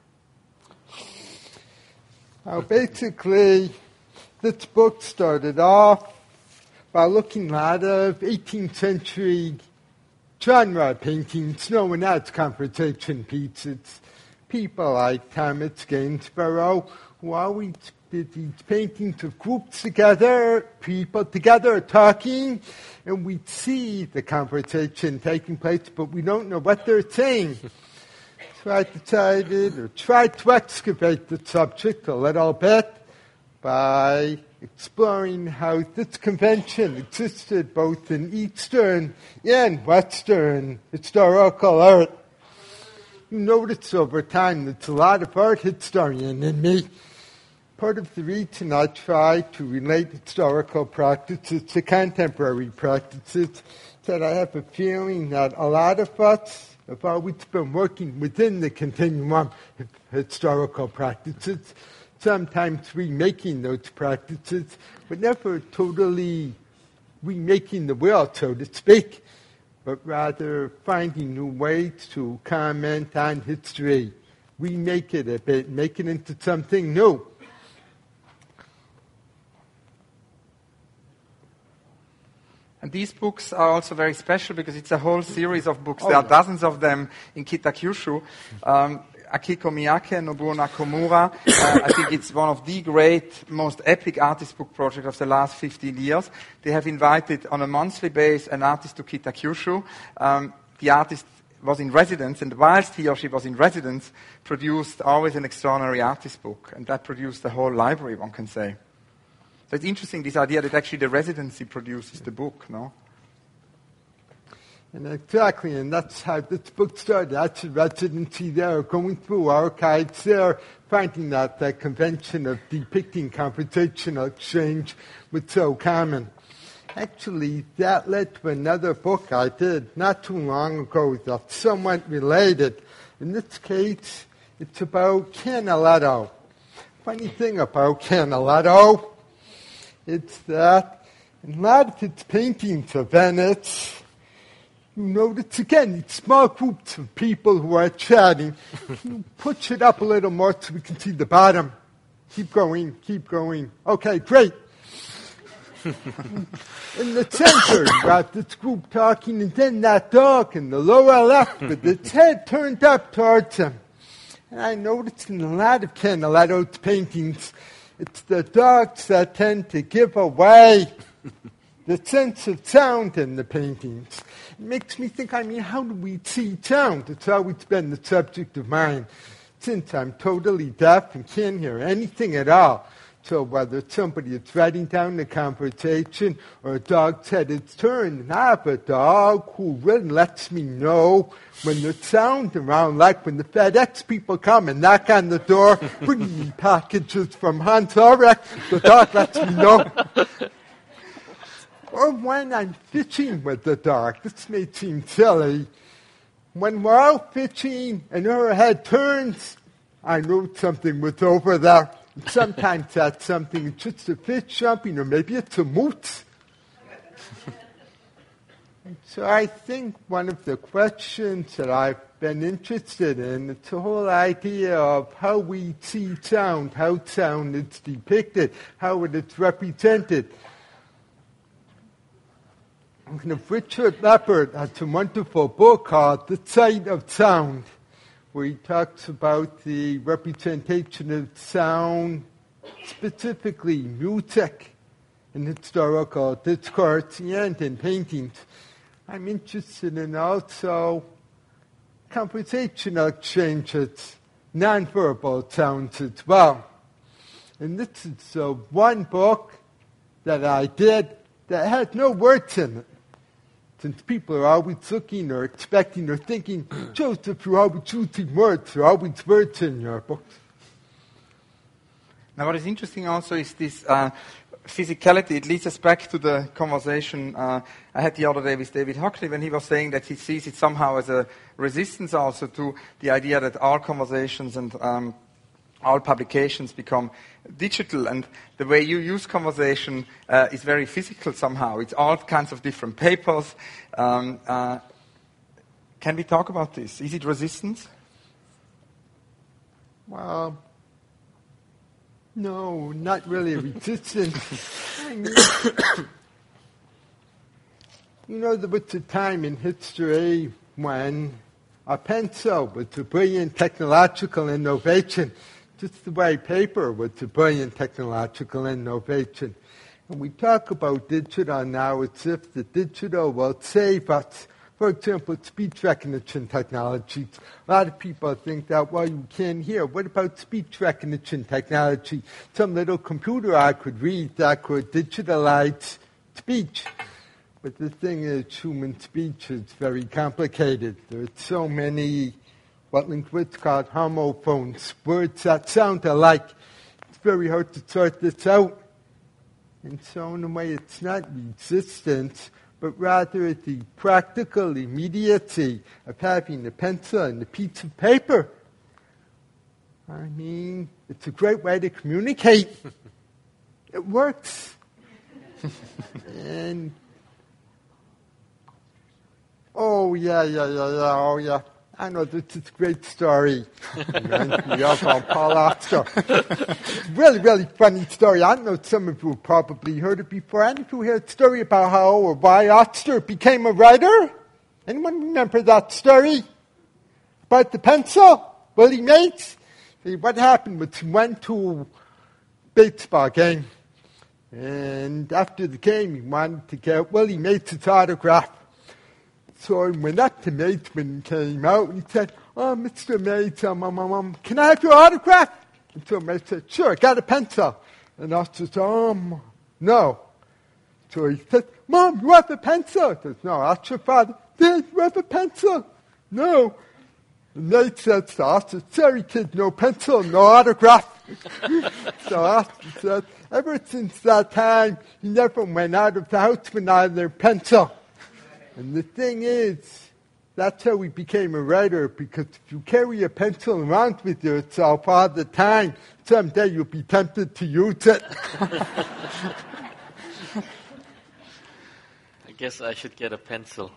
Now, basically, this book started off by looking at a lot of 18th century genre paintings known as conversation pieces. People like Thomas Gainsborough, who always did these paintings of groups together, people together talking, and we'd see the conversation taking place, but we don't know what they're saying. So I decided, or tried to excavate the subject a little bit by exploring how this convention existed both in Eastern and Western historical art. You notice over time there's a lot of art historian in me. Part of the reason I try to relate historical practices to contemporary practices is that I have a feeling that a lot of us have always been working within the continuum of historical practices, sometimes remaking those practices, but never totally remaking the wheel, so to speak, but rather finding new ways to comment on history, remake it a bit, make it into something new. And these books are also very special because it's a whole series of books. There are dozens of them in Kitakyushu. Akiko Miyake and Nobuo Nakamura. I think it's one of the great, most epic artist book projects of the last 15 years. They have invited on a monthly basis an artist to Kitakyushu. The artist was in residence, and whilst he or she was in residence, produced always an extraordinary artist book. And that produced the whole library, one can say. So it's interesting, this idea that actually the residency produces the book, no? And exactly, and that's how this book started. That's a residency there, going through archives there, finding that convention of depicting conversational exchange was so common. Actually, that led to another book I did not too long ago that's somewhat related. In this case, it's about Canaletto. Funny thing about Canaletto, it's that in a lot of its paintings of Venice, you notice again these small groups of people who are chatting. You push it up a little more so we can see the bottom. Keep going, keep going. Okay, great. In the center, you got this group talking, and then that dog in the lower left with its head turned up towards him. And I noticed in a lot of Canaletto's paintings, it's the dogs that tend to give away the sense of sound in the paintings. It makes me think, how do we see sound? It's always been the subject of mine since I'm totally deaf and can't hear anything at all. So whether somebody is writing down the conversation or a dog said its turn, and I have a dog who really lets me know when there's sound around, like when the FedEx people come and knock on the door, bringing me packages from Hans Ulrich, the dog lets me know. Or when I'm fishing with the dog, this may seem silly. When we're out fishing and her head turns, I know something was over there. Sometimes that's something, it's just a fish jumping, or maybe it's a moose. So I think one of the questions that I've been interested in, it's the whole idea of how we see sound, how sound is depicted, how it is represented. And Richard Leppard has a wonderful book called The Sight of Sound, where he talks about the representation of sound, specifically music, in historical discourse and in paintings. I'm interested in also conversational exchanges, nonverbal sounds as well. And this is one book that I did that had no words in it. Since people are always looking or expecting or thinking, Joseph, you're always using words, there are always words in your books. Now what is interesting also is this physicality. It leads us back to the conversation I had the other day with David Huckley when he was saying that he sees it somehow as a resistance also to the idea that all conversations and all publications become digital, and the way you use conversation is very physical somehow. It's all kinds of different papers. Can we talk about this? Is it resistance? Well, no, not really resistance. I mean, there was a time in history when a pencil was a brilliant technological innovation, just the way paper was a brilliant technological innovation. And we talk about digital now as if the digital will save us. For example, speech recognition technology. A lot of people think that, well, you can't hear. What about speech recognition technology? Some little computer I could read that could digitalize speech. But the thing is, human speech is very complicated. There are so many, what linguists call homophones, words that sound alike. It's very hard to sort this out. And so in a way, it's not resistance, but rather the practical immediacy of having a pencil and a piece of paper. I mean, it's a great way to communicate. It works. And, oh yeah. I know this is a great story. We all call Paul Otster. It's a really, really funny story. I know some of you have probably heard it before. Any of you heard a story about how or why Otster became a writer? Anyone remember that story? About the pencil? Willie Mates? See, what happened was he went to a baseball game. And after the game, he wanted to get Willie Mates' autograph. So he went up to Mates when he came out, and he said, "Oh, Mr. Mates, can I have your autograph?" And so Mates said, "Sure, got a pencil." And Otster said, no. So he said, "Mom, you have a pencil?" He says, "No, that's your father." "Dad, you have a pencil?" "No." And Mates said to Otster, "Sorry, kid, no pencil, no autograph." So Otster said, ever since that time, he never went out of the house without their pencil. And the thing is, that's how he became a writer, because if you carry a pencil around with yourself all the time, someday you'll be tempted to use it. I guess I should get a pencil.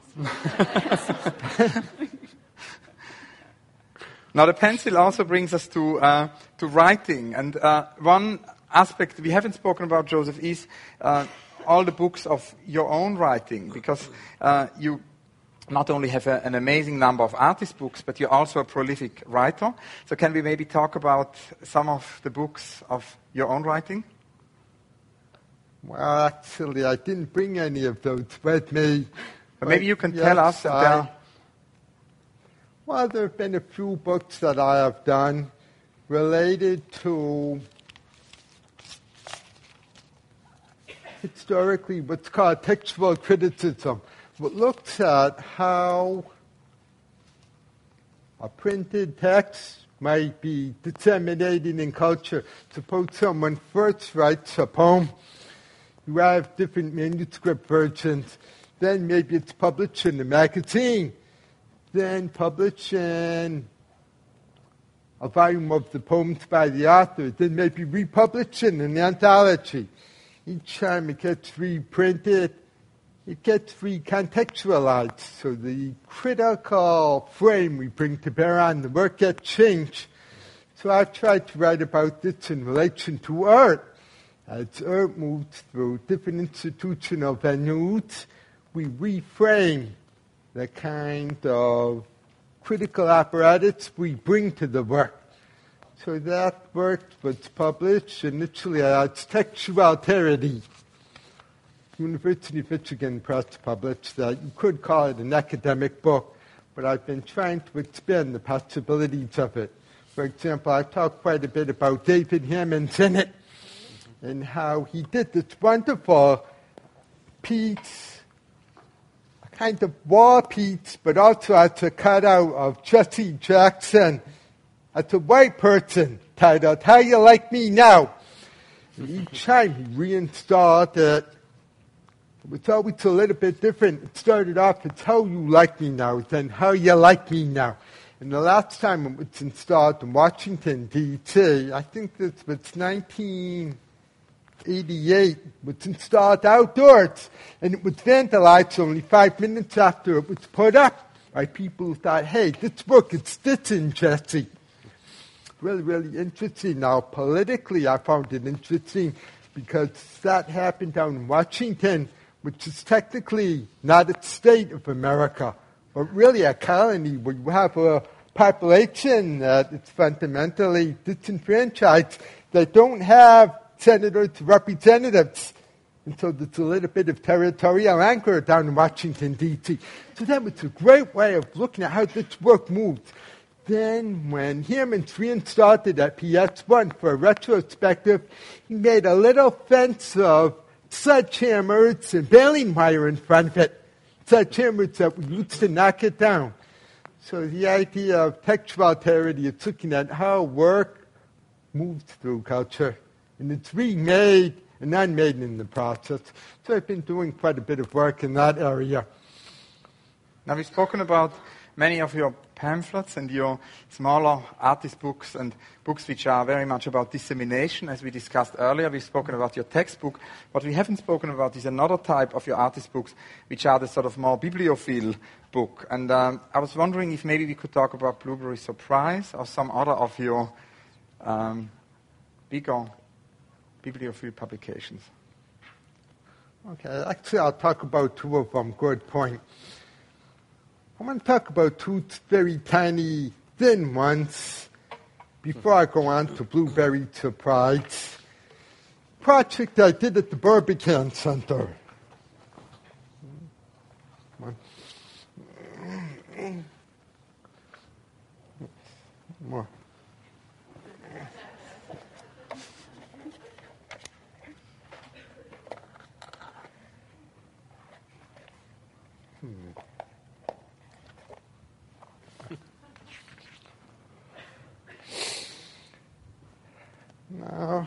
Now, the pencil also brings us to writing. And one aspect we haven't spoken about, Joseph, is all the books of your own writing, because you not only have an amazing number of artist books, but you're also a prolific writer. So can we maybe talk about some of the books of your own writing? Well, actually, I didn't bring any of those with me. But maybe you can tell us. Well, there have been a few books that I have done related to historically what's called textual criticism, what looks at how a printed text might be disseminated in culture. Suppose someone first writes a poem. You have different manuscript versions. Then maybe it's published in a magazine. Then published in a volume of the poems by the author. Then maybe republished in an anthology. Each time it gets reprinted, it gets recontextualized. So the critical frame we bring to bear on the work gets changed. So I've tried to write about this in relation to art. As art moves through different institutional venues, we reframe the kind of critical apparatus we bring to the work. So that work was published initially as Textual Alterity. University of Michigan Press published that. You could call it an academic book, but I've been trying to expand the possibilities of it. For example, I talked quite a bit about David Hammond's in it and how he did this wonderful piece, a kind of wall piece, but also as a cutout of Jesse Jackson as a white person titled, How You Like Me Now? And each time he reinstalled it, it was always a little bit different. It started off as How You Like Me Now, then How You Like Me Now. And the last time it was installed in Washington, D.C., I think this was 1988, was installed outdoors. And it was vandalized only 5 minutes after it was put up by people who thought, hey, this book is stitching Jesse. Really, really interesting. Now, politically, I found it interesting because that happened down in Washington, which is technically not a state of America, but really a colony where you have a population that is fundamentally disenfranchised, that don't have senators, representatives. And so there's a little bit of territorial anchor down in Washington, D.C. So that was a great way of looking at how this work moved. Then when Hammond reinstalled it at PS1 for a retrospective, he made a little fence of sledgehammers and baling wire in front of it. Sledgehammers that we used to knock it down. So the idea of textual alterity is looking at how work moves through culture. And it's remade and unmade in the process. So I've been doing quite a bit of work in that area. Now we've spoken about many of your pamphlets and your smaller artist books and books which are very much about dissemination, as we discussed earlier. We've spoken about your textbook. What we haven't spoken about is another type of your artist books, which are the sort of more bibliophile book. And I was wondering if maybe we could talk about Blueberry Surprise or some other of your bigger bibliophile publications. Okay, actually I'll talk about two of them. Good point. I want to talk about two very tiny, thin ones before I go on to Blueberry Surprise. Project I did at the Barbican Center. More. Now,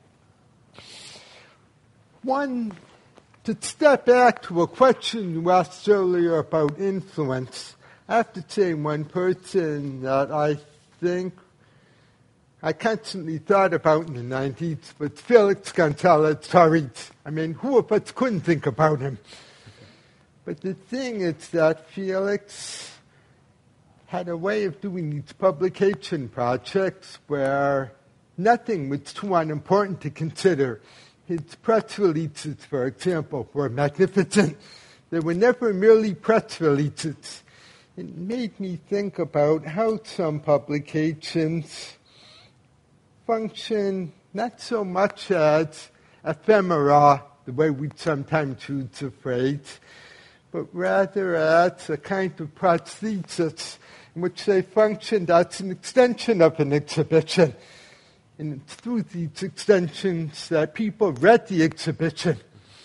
one, to step back to a question you asked earlier about influence, I have to say one person that I think I constantly thought about in the 90s was Felix Gonzalez Torres. I mean, who of us couldn't think about him? But the thing is that Felix had a way of doing these publication projects where nothing was too unimportant to consider. His press releases, for example, were magnificent. They were never merely press releases. It made me think about how some publications function not so much as ephemera, the way we sometimes use the phrase, but rather as a kind of prosthesis in which they functioned as an extension of an exhibition. And it's through these extensions that people read the exhibition.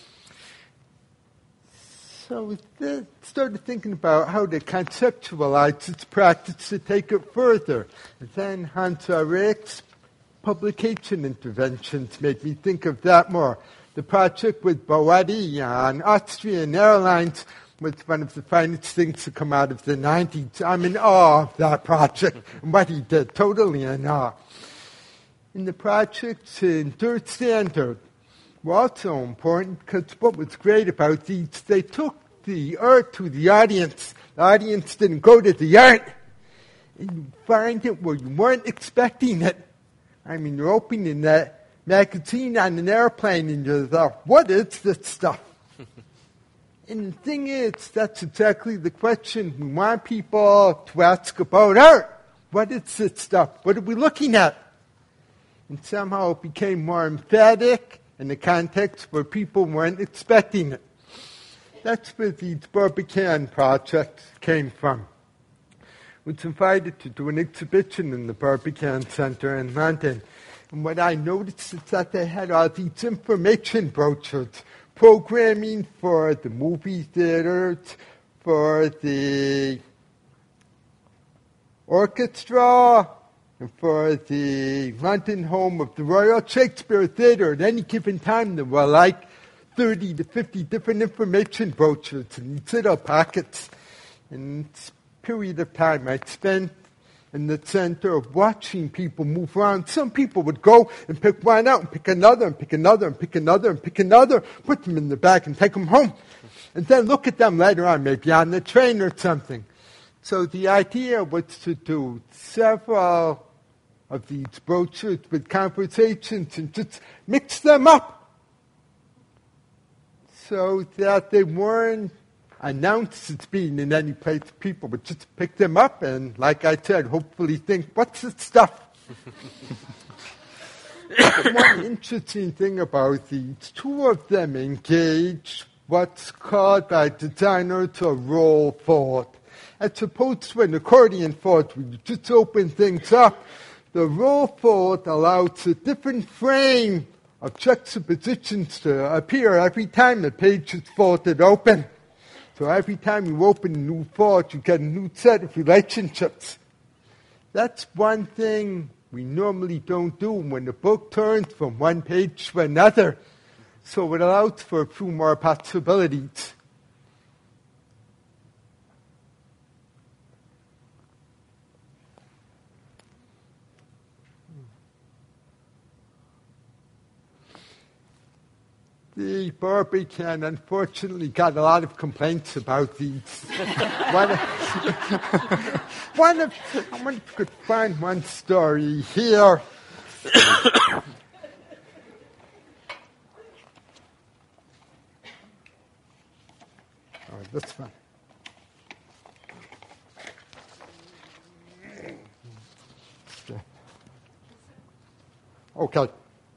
So we started thinking about how to conceptualize its practice to take it further. And then Hans Ulrich's publication interventions made me think of that more. The project with Boetti on Austrian Airlines was one of the finest things to come out of the 90s. I'm in awe of that project and what he did, totally in awe. In the project in Third Standard, were also important because what was great about these, they took the art to the audience. The audience didn't go to the art. And you find it where you weren't expecting it. I mean, you're opening that magazine on an airplane and you're like, what is this stuff? And the thing is, that's exactly the question we want people to ask about art. What is this stuff? What are we looking at? And somehow it became more emphatic in the context where people weren't expecting it. That's where the Barbican project came from. I was invited to do an exhibition in the Barbican Center in London. And what I noticed is that they had all these information brochures, programming for the movie theaters, for the orchestra, and for the London home of the Royal Shakespeare Theatre. At any given time, there were like 30 to 50 different information brochures in these little pockets. In this period of time, I spent in the center of watching people move around. Some people would go and pick one out and pick another and pick another and pick another and pick another, put them in the bag and take them home. And then look at them later on, maybe on the train or something. So the idea was to do several of these brochures with conversations and just mix them up so that they weren't announced as being in any place. People would just pick them up and, like I said, hopefully think, what's this stuff? One interesting thing about these, two of them engage what's called by designers a roll forward. As opposed to an accordion forward, where you just open things up, the roll forward allows a different frame of juxtapositions to appear every time the page is folded open. So every time you open a new fold, you get a new set of relationships. That's one thing we normally don't do when the book turns from one page to another. So it allows for a few more possibilities. The Barbican unfortunately got a lot of complaints about these. I wonder if you could find one story here. Oh, that's fine. Okay.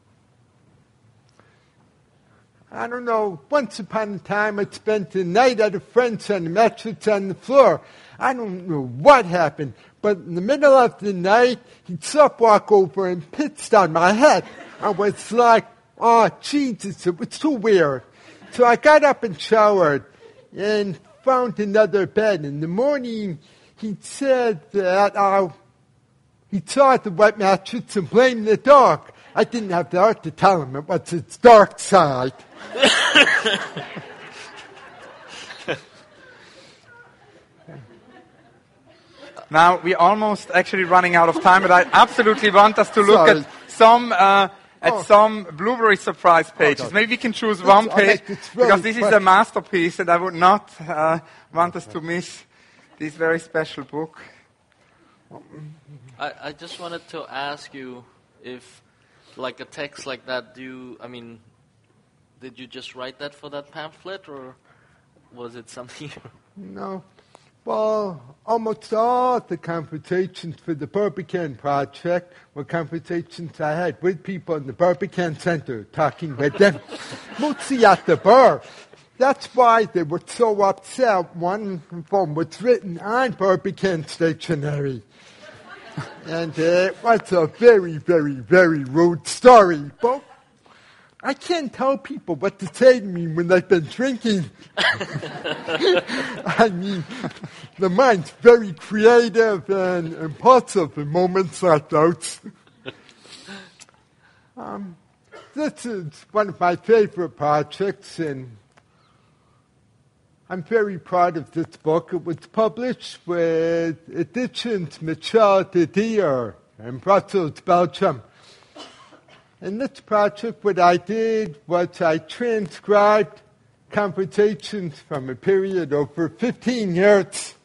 I don't know, once upon a time I spent the night at a friend's on the mattress on the floor. I don't know what happened, but in the middle of the night, he'd walk over and pissed on my head. I was like, oh, Jesus, it was too weird. So I got up and showered and found another bed. In the morning, he said that he saw the wet mattress and blamed the dog. I didn't have the heart to tell him it was its dark side. Now, we're almost actually running out of time, but I absolutely want us to look at some Blueberry surprise pages. Maybe we can choose one page, because this is a masterpiece, and I would not want us to miss this very special book. I just wanted to ask you if, like a text like that, did you just write that for that pamphlet, or was it something? No. Well, almost all the conversations for the Barbican project were conversations I had with people in the Barbican Center, talking with them, mostly at the bar. That's why they were so upset. One form was written on Barbican stationery. And it was a very, very, very rude story. But I can't tell people what to say to me when they've been drinking. I mean, the mind's very creative and impulsive in moments like those. This is one of my favorite projects, and I'm very proud of this book. It was published with Editions Michel de Dier in Brussels, Belgium. In this project, what I did was I transcribed conversations from a period over 15 years.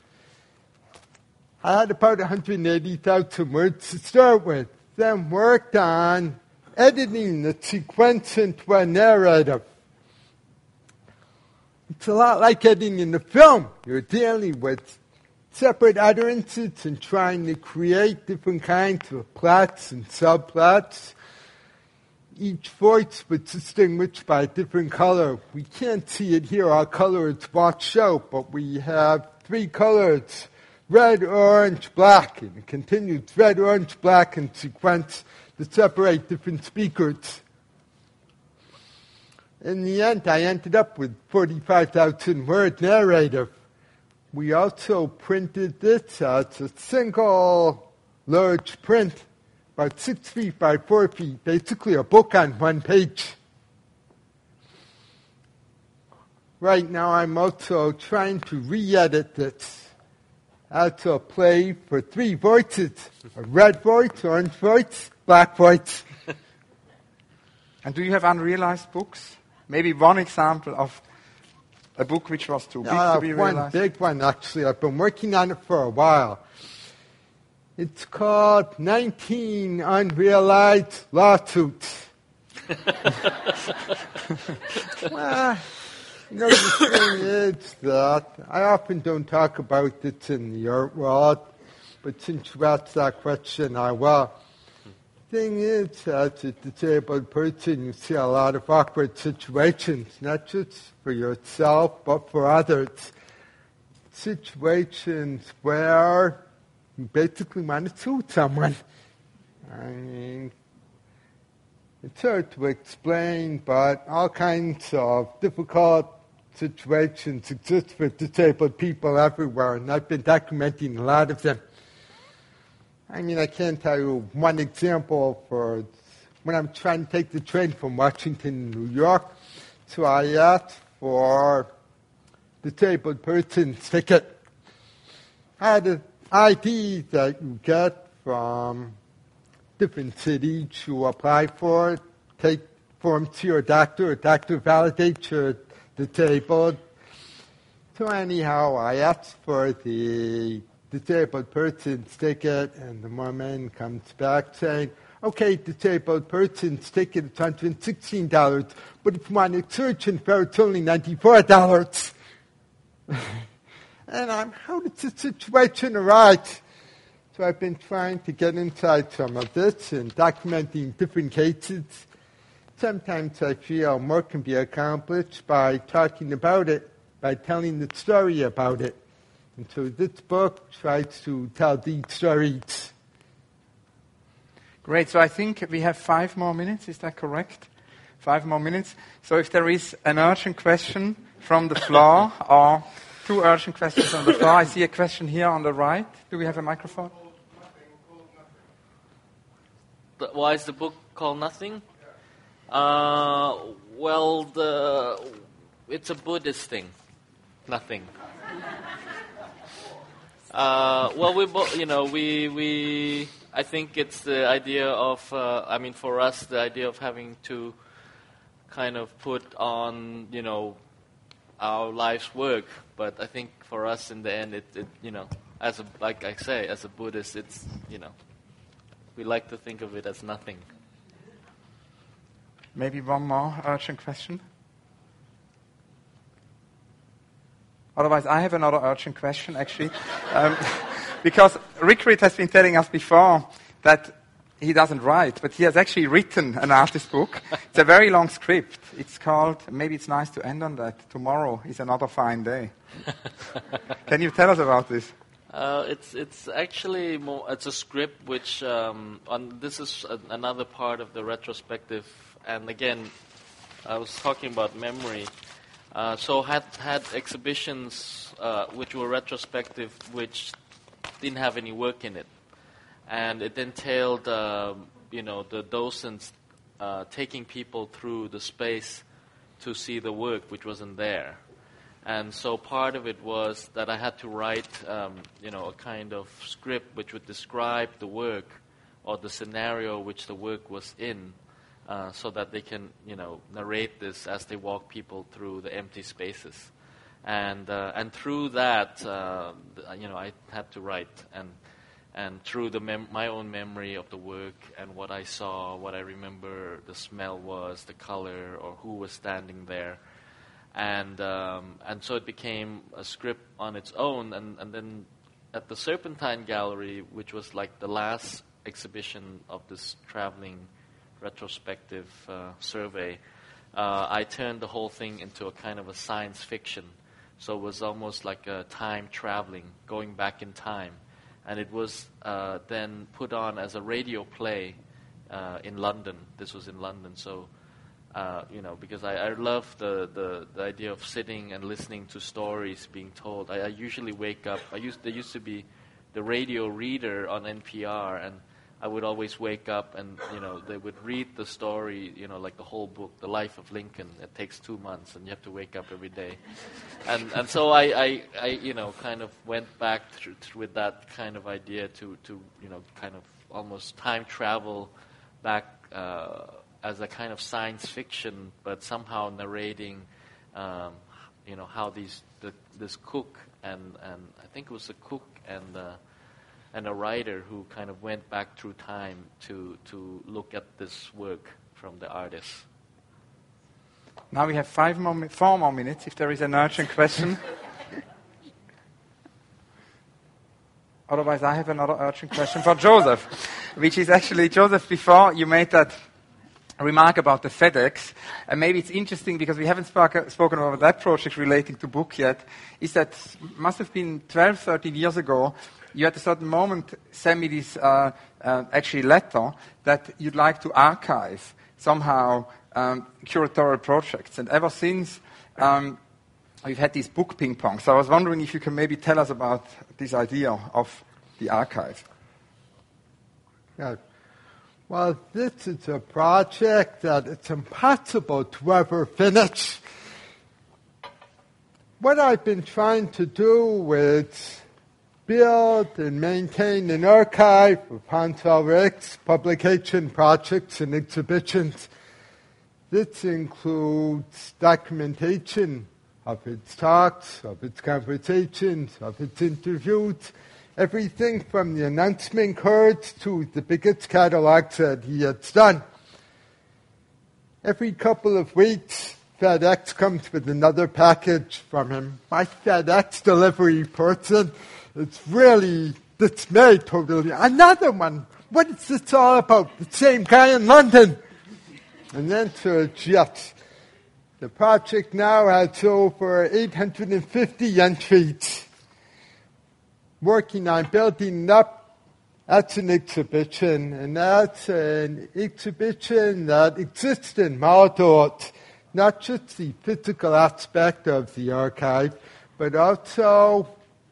I had about 180,000 words to start with, then worked on editing the sequence into a narrative. It's a lot like editing a film. You're dealing with separate utterances and trying to create different kinds of plots and subplots. Each voice was distinguished by a different color. We can't see it here. Our color is washed out, but we have 3 colors: red, orange, black. And it continues red, orange, black in sequence to separate different speakers. In the end, I ended up with 45,000 word narrative. We also printed this as a single large print, about 6 feet by 4 feet, basically a book on one page. Right now I'm also trying to re-edit this as a play for 3 voices: a red voice, orange voice, black voice. And do you have unrealized books? Maybe one example of a book which was too big to be one realized? big one, actually. I've been working on it for a while. It's called 19 Unrealized Lawsuits. Well, the thing is that I often don't talk about it in the art world, but since you asked that question, I will. The thing is, as a disabled person, you see a lot of awkward situations, not just for yourself, but for others. Situations where you basically want to sue someone. I mean, it's hard to explain, but all kinds of difficult situations exist for disabled people everywhere, and I've been documenting a lot of them. I mean, I can't tell you one example for when I'm trying to take the train from Washington to New York. So I asked for disabled person's ticket. I had an ID that you get from different cities. You apply for it, take forms to your doctor validates you're disabled. So anyhow, I asked for the disabled person's ticket, and the woman comes back saying, okay, disabled person's ticket is $116, but if you want a surgeon fare, it's only $94. And how did the situation arise? So I've been trying to get inside some of this and documenting different cases. Sometimes I feel more can be accomplished by talking about it, by telling the story about it. And so this book tries to tell these stories. Great. So I think we have 5 more minutes. Is that correct? 5 more minutes. So if there is an urgent question from the floor or 2 urgent questions from the floor. I see a question here on the right. Do we have a microphone? Why is the book called Nothing? It's a Buddhist thing. Nothing. I think it's the idea of, for us, the idea of having to kind of put on, our life's work. But I think for us, in the end, like I say, as a Buddhist, it's, we like to think of it as nothing. Maybe one more urgent question. Otherwise, I have another urgent question, actually. Because Rick Reed has been telling us before that he doesn't write, but he has actually written an artist book. It's a very long script. It's called, maybe it's nice to end on that, Tomorrow is Another Fine Day. Can you tell us about this? It's actually more. It's a script which this is another part of the retrospective. And again, I was talking about memory. So had exhibitions which were retrospective, which didn't have any work in it, and it entailed the docents taking people through the space to see the work which wasn't there. And so part of it was that I had to write, a kind of script which would describe the work or the scenario which the work was in, so that they can, narrate this as they walk people through the empty spaces. And through that, I had to write, and through my own memory of the work and what I saw, what I remember the smell was, the color, or who was standing there, and so it became a script on its own. And then at the Serpentine Gallery, which was like the last exhibition of this traveling retrospective survey, I turned the whole thing into a kind of a science fiction. So it was almost like a time traveling, going back in time. And it was then put on as a radio play in London. This was in London. So, because I love the idea of sitting and listening to stories being told. I usually wake up. There used to be the radio reader on NPR, and I would always wake up and, they would read the story, like the whole book, The Life of Lincoln. It takes 2 months, and you have to wake up every day. And so I kind of went back with that kind of idea to kind of almost time travel back as a kind of science fiction, but somehow narrating, how this cook and I think it was a cook and a writer who kind of went back through time to look at this work from the artist. Now we have 4 more minutes if there is an urgent question. Otherwise, I have another urgent question for Joseph, which is actually, Joseph, before you made that remark about the FedEx, and maybe it's interesting because we haven't spoken about that project relating to book yet, is that must have been 12, 13 years ago, you at a certain moment sent me this actually letter that you'd like to archive somehow curatorial projects. And ever since, we've had this book ping pong. So I was wondering if you can maybe tell us about this idea of the archive. Yeah. Well, this is a project that it's impossible to ever finish. What I've been trying to do is build and maintain an archive of Hans Ulrich's publication projects and exhibitions. This includes documentation of its talks, of its conversations, of its interviews, everything from the announcement cards to the biggest catalogs that he has done. Every couple of weeks, FedEx comes with another package from him. My FedEx delivery person is really dismayed totally. Another one. What is this all about? The same guy in London. And then to yes, the project now has over 850 entries. Working on building it up as an exhibition, and that's an exhibition that exists in Waldorf, not just the physical aspect of the archive, but also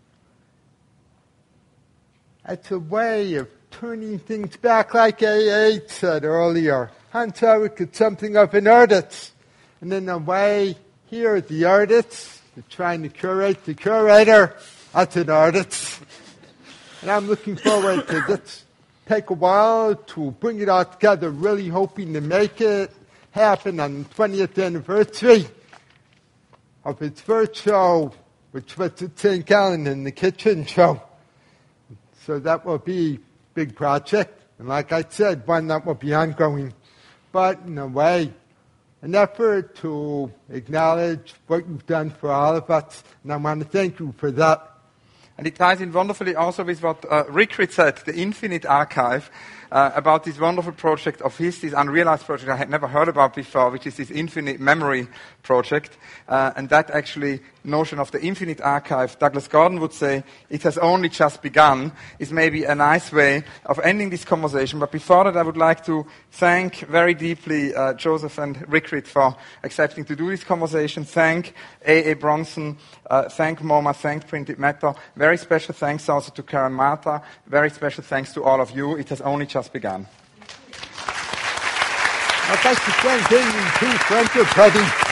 as a way of turning things back, like A.A. said earlier. Hans Ulrich is something of an artist. And in a way, here the artist is trying to curate the curator as an artist. And I'm looking forward to this. Take a while to bring it all together, really hoping to make it happen on the 20th anniversary of its first show, which was at St. Gallen in the Kitchen Show. So that will be a big project. And like I said, one that will be ongoing. But in a way, an effort to acknowledge what you've done for all of us. And I want to thank you for that. And it ties in wonderfully also with what Rickrit said, the Infinite Archive, about this wonderful project of his, this unrealized project I had never heard about before, which is this Infinite Memory project. And that actually notion of the Infinite Archive, Douglas Gordon would say, it has only just begun, is maybe a nice way of ending this conversation. But before that, I would like to thank very deeply Joseph and Rickrit for accepting to do this conversation. Thank A.A. Bronson, thank MoMA, thank Printed Matter. Very special thanks also to Karen Marta. Very special thanks to all of you. It has only just begun. I'd like to thank Amy too, friends of Freddie.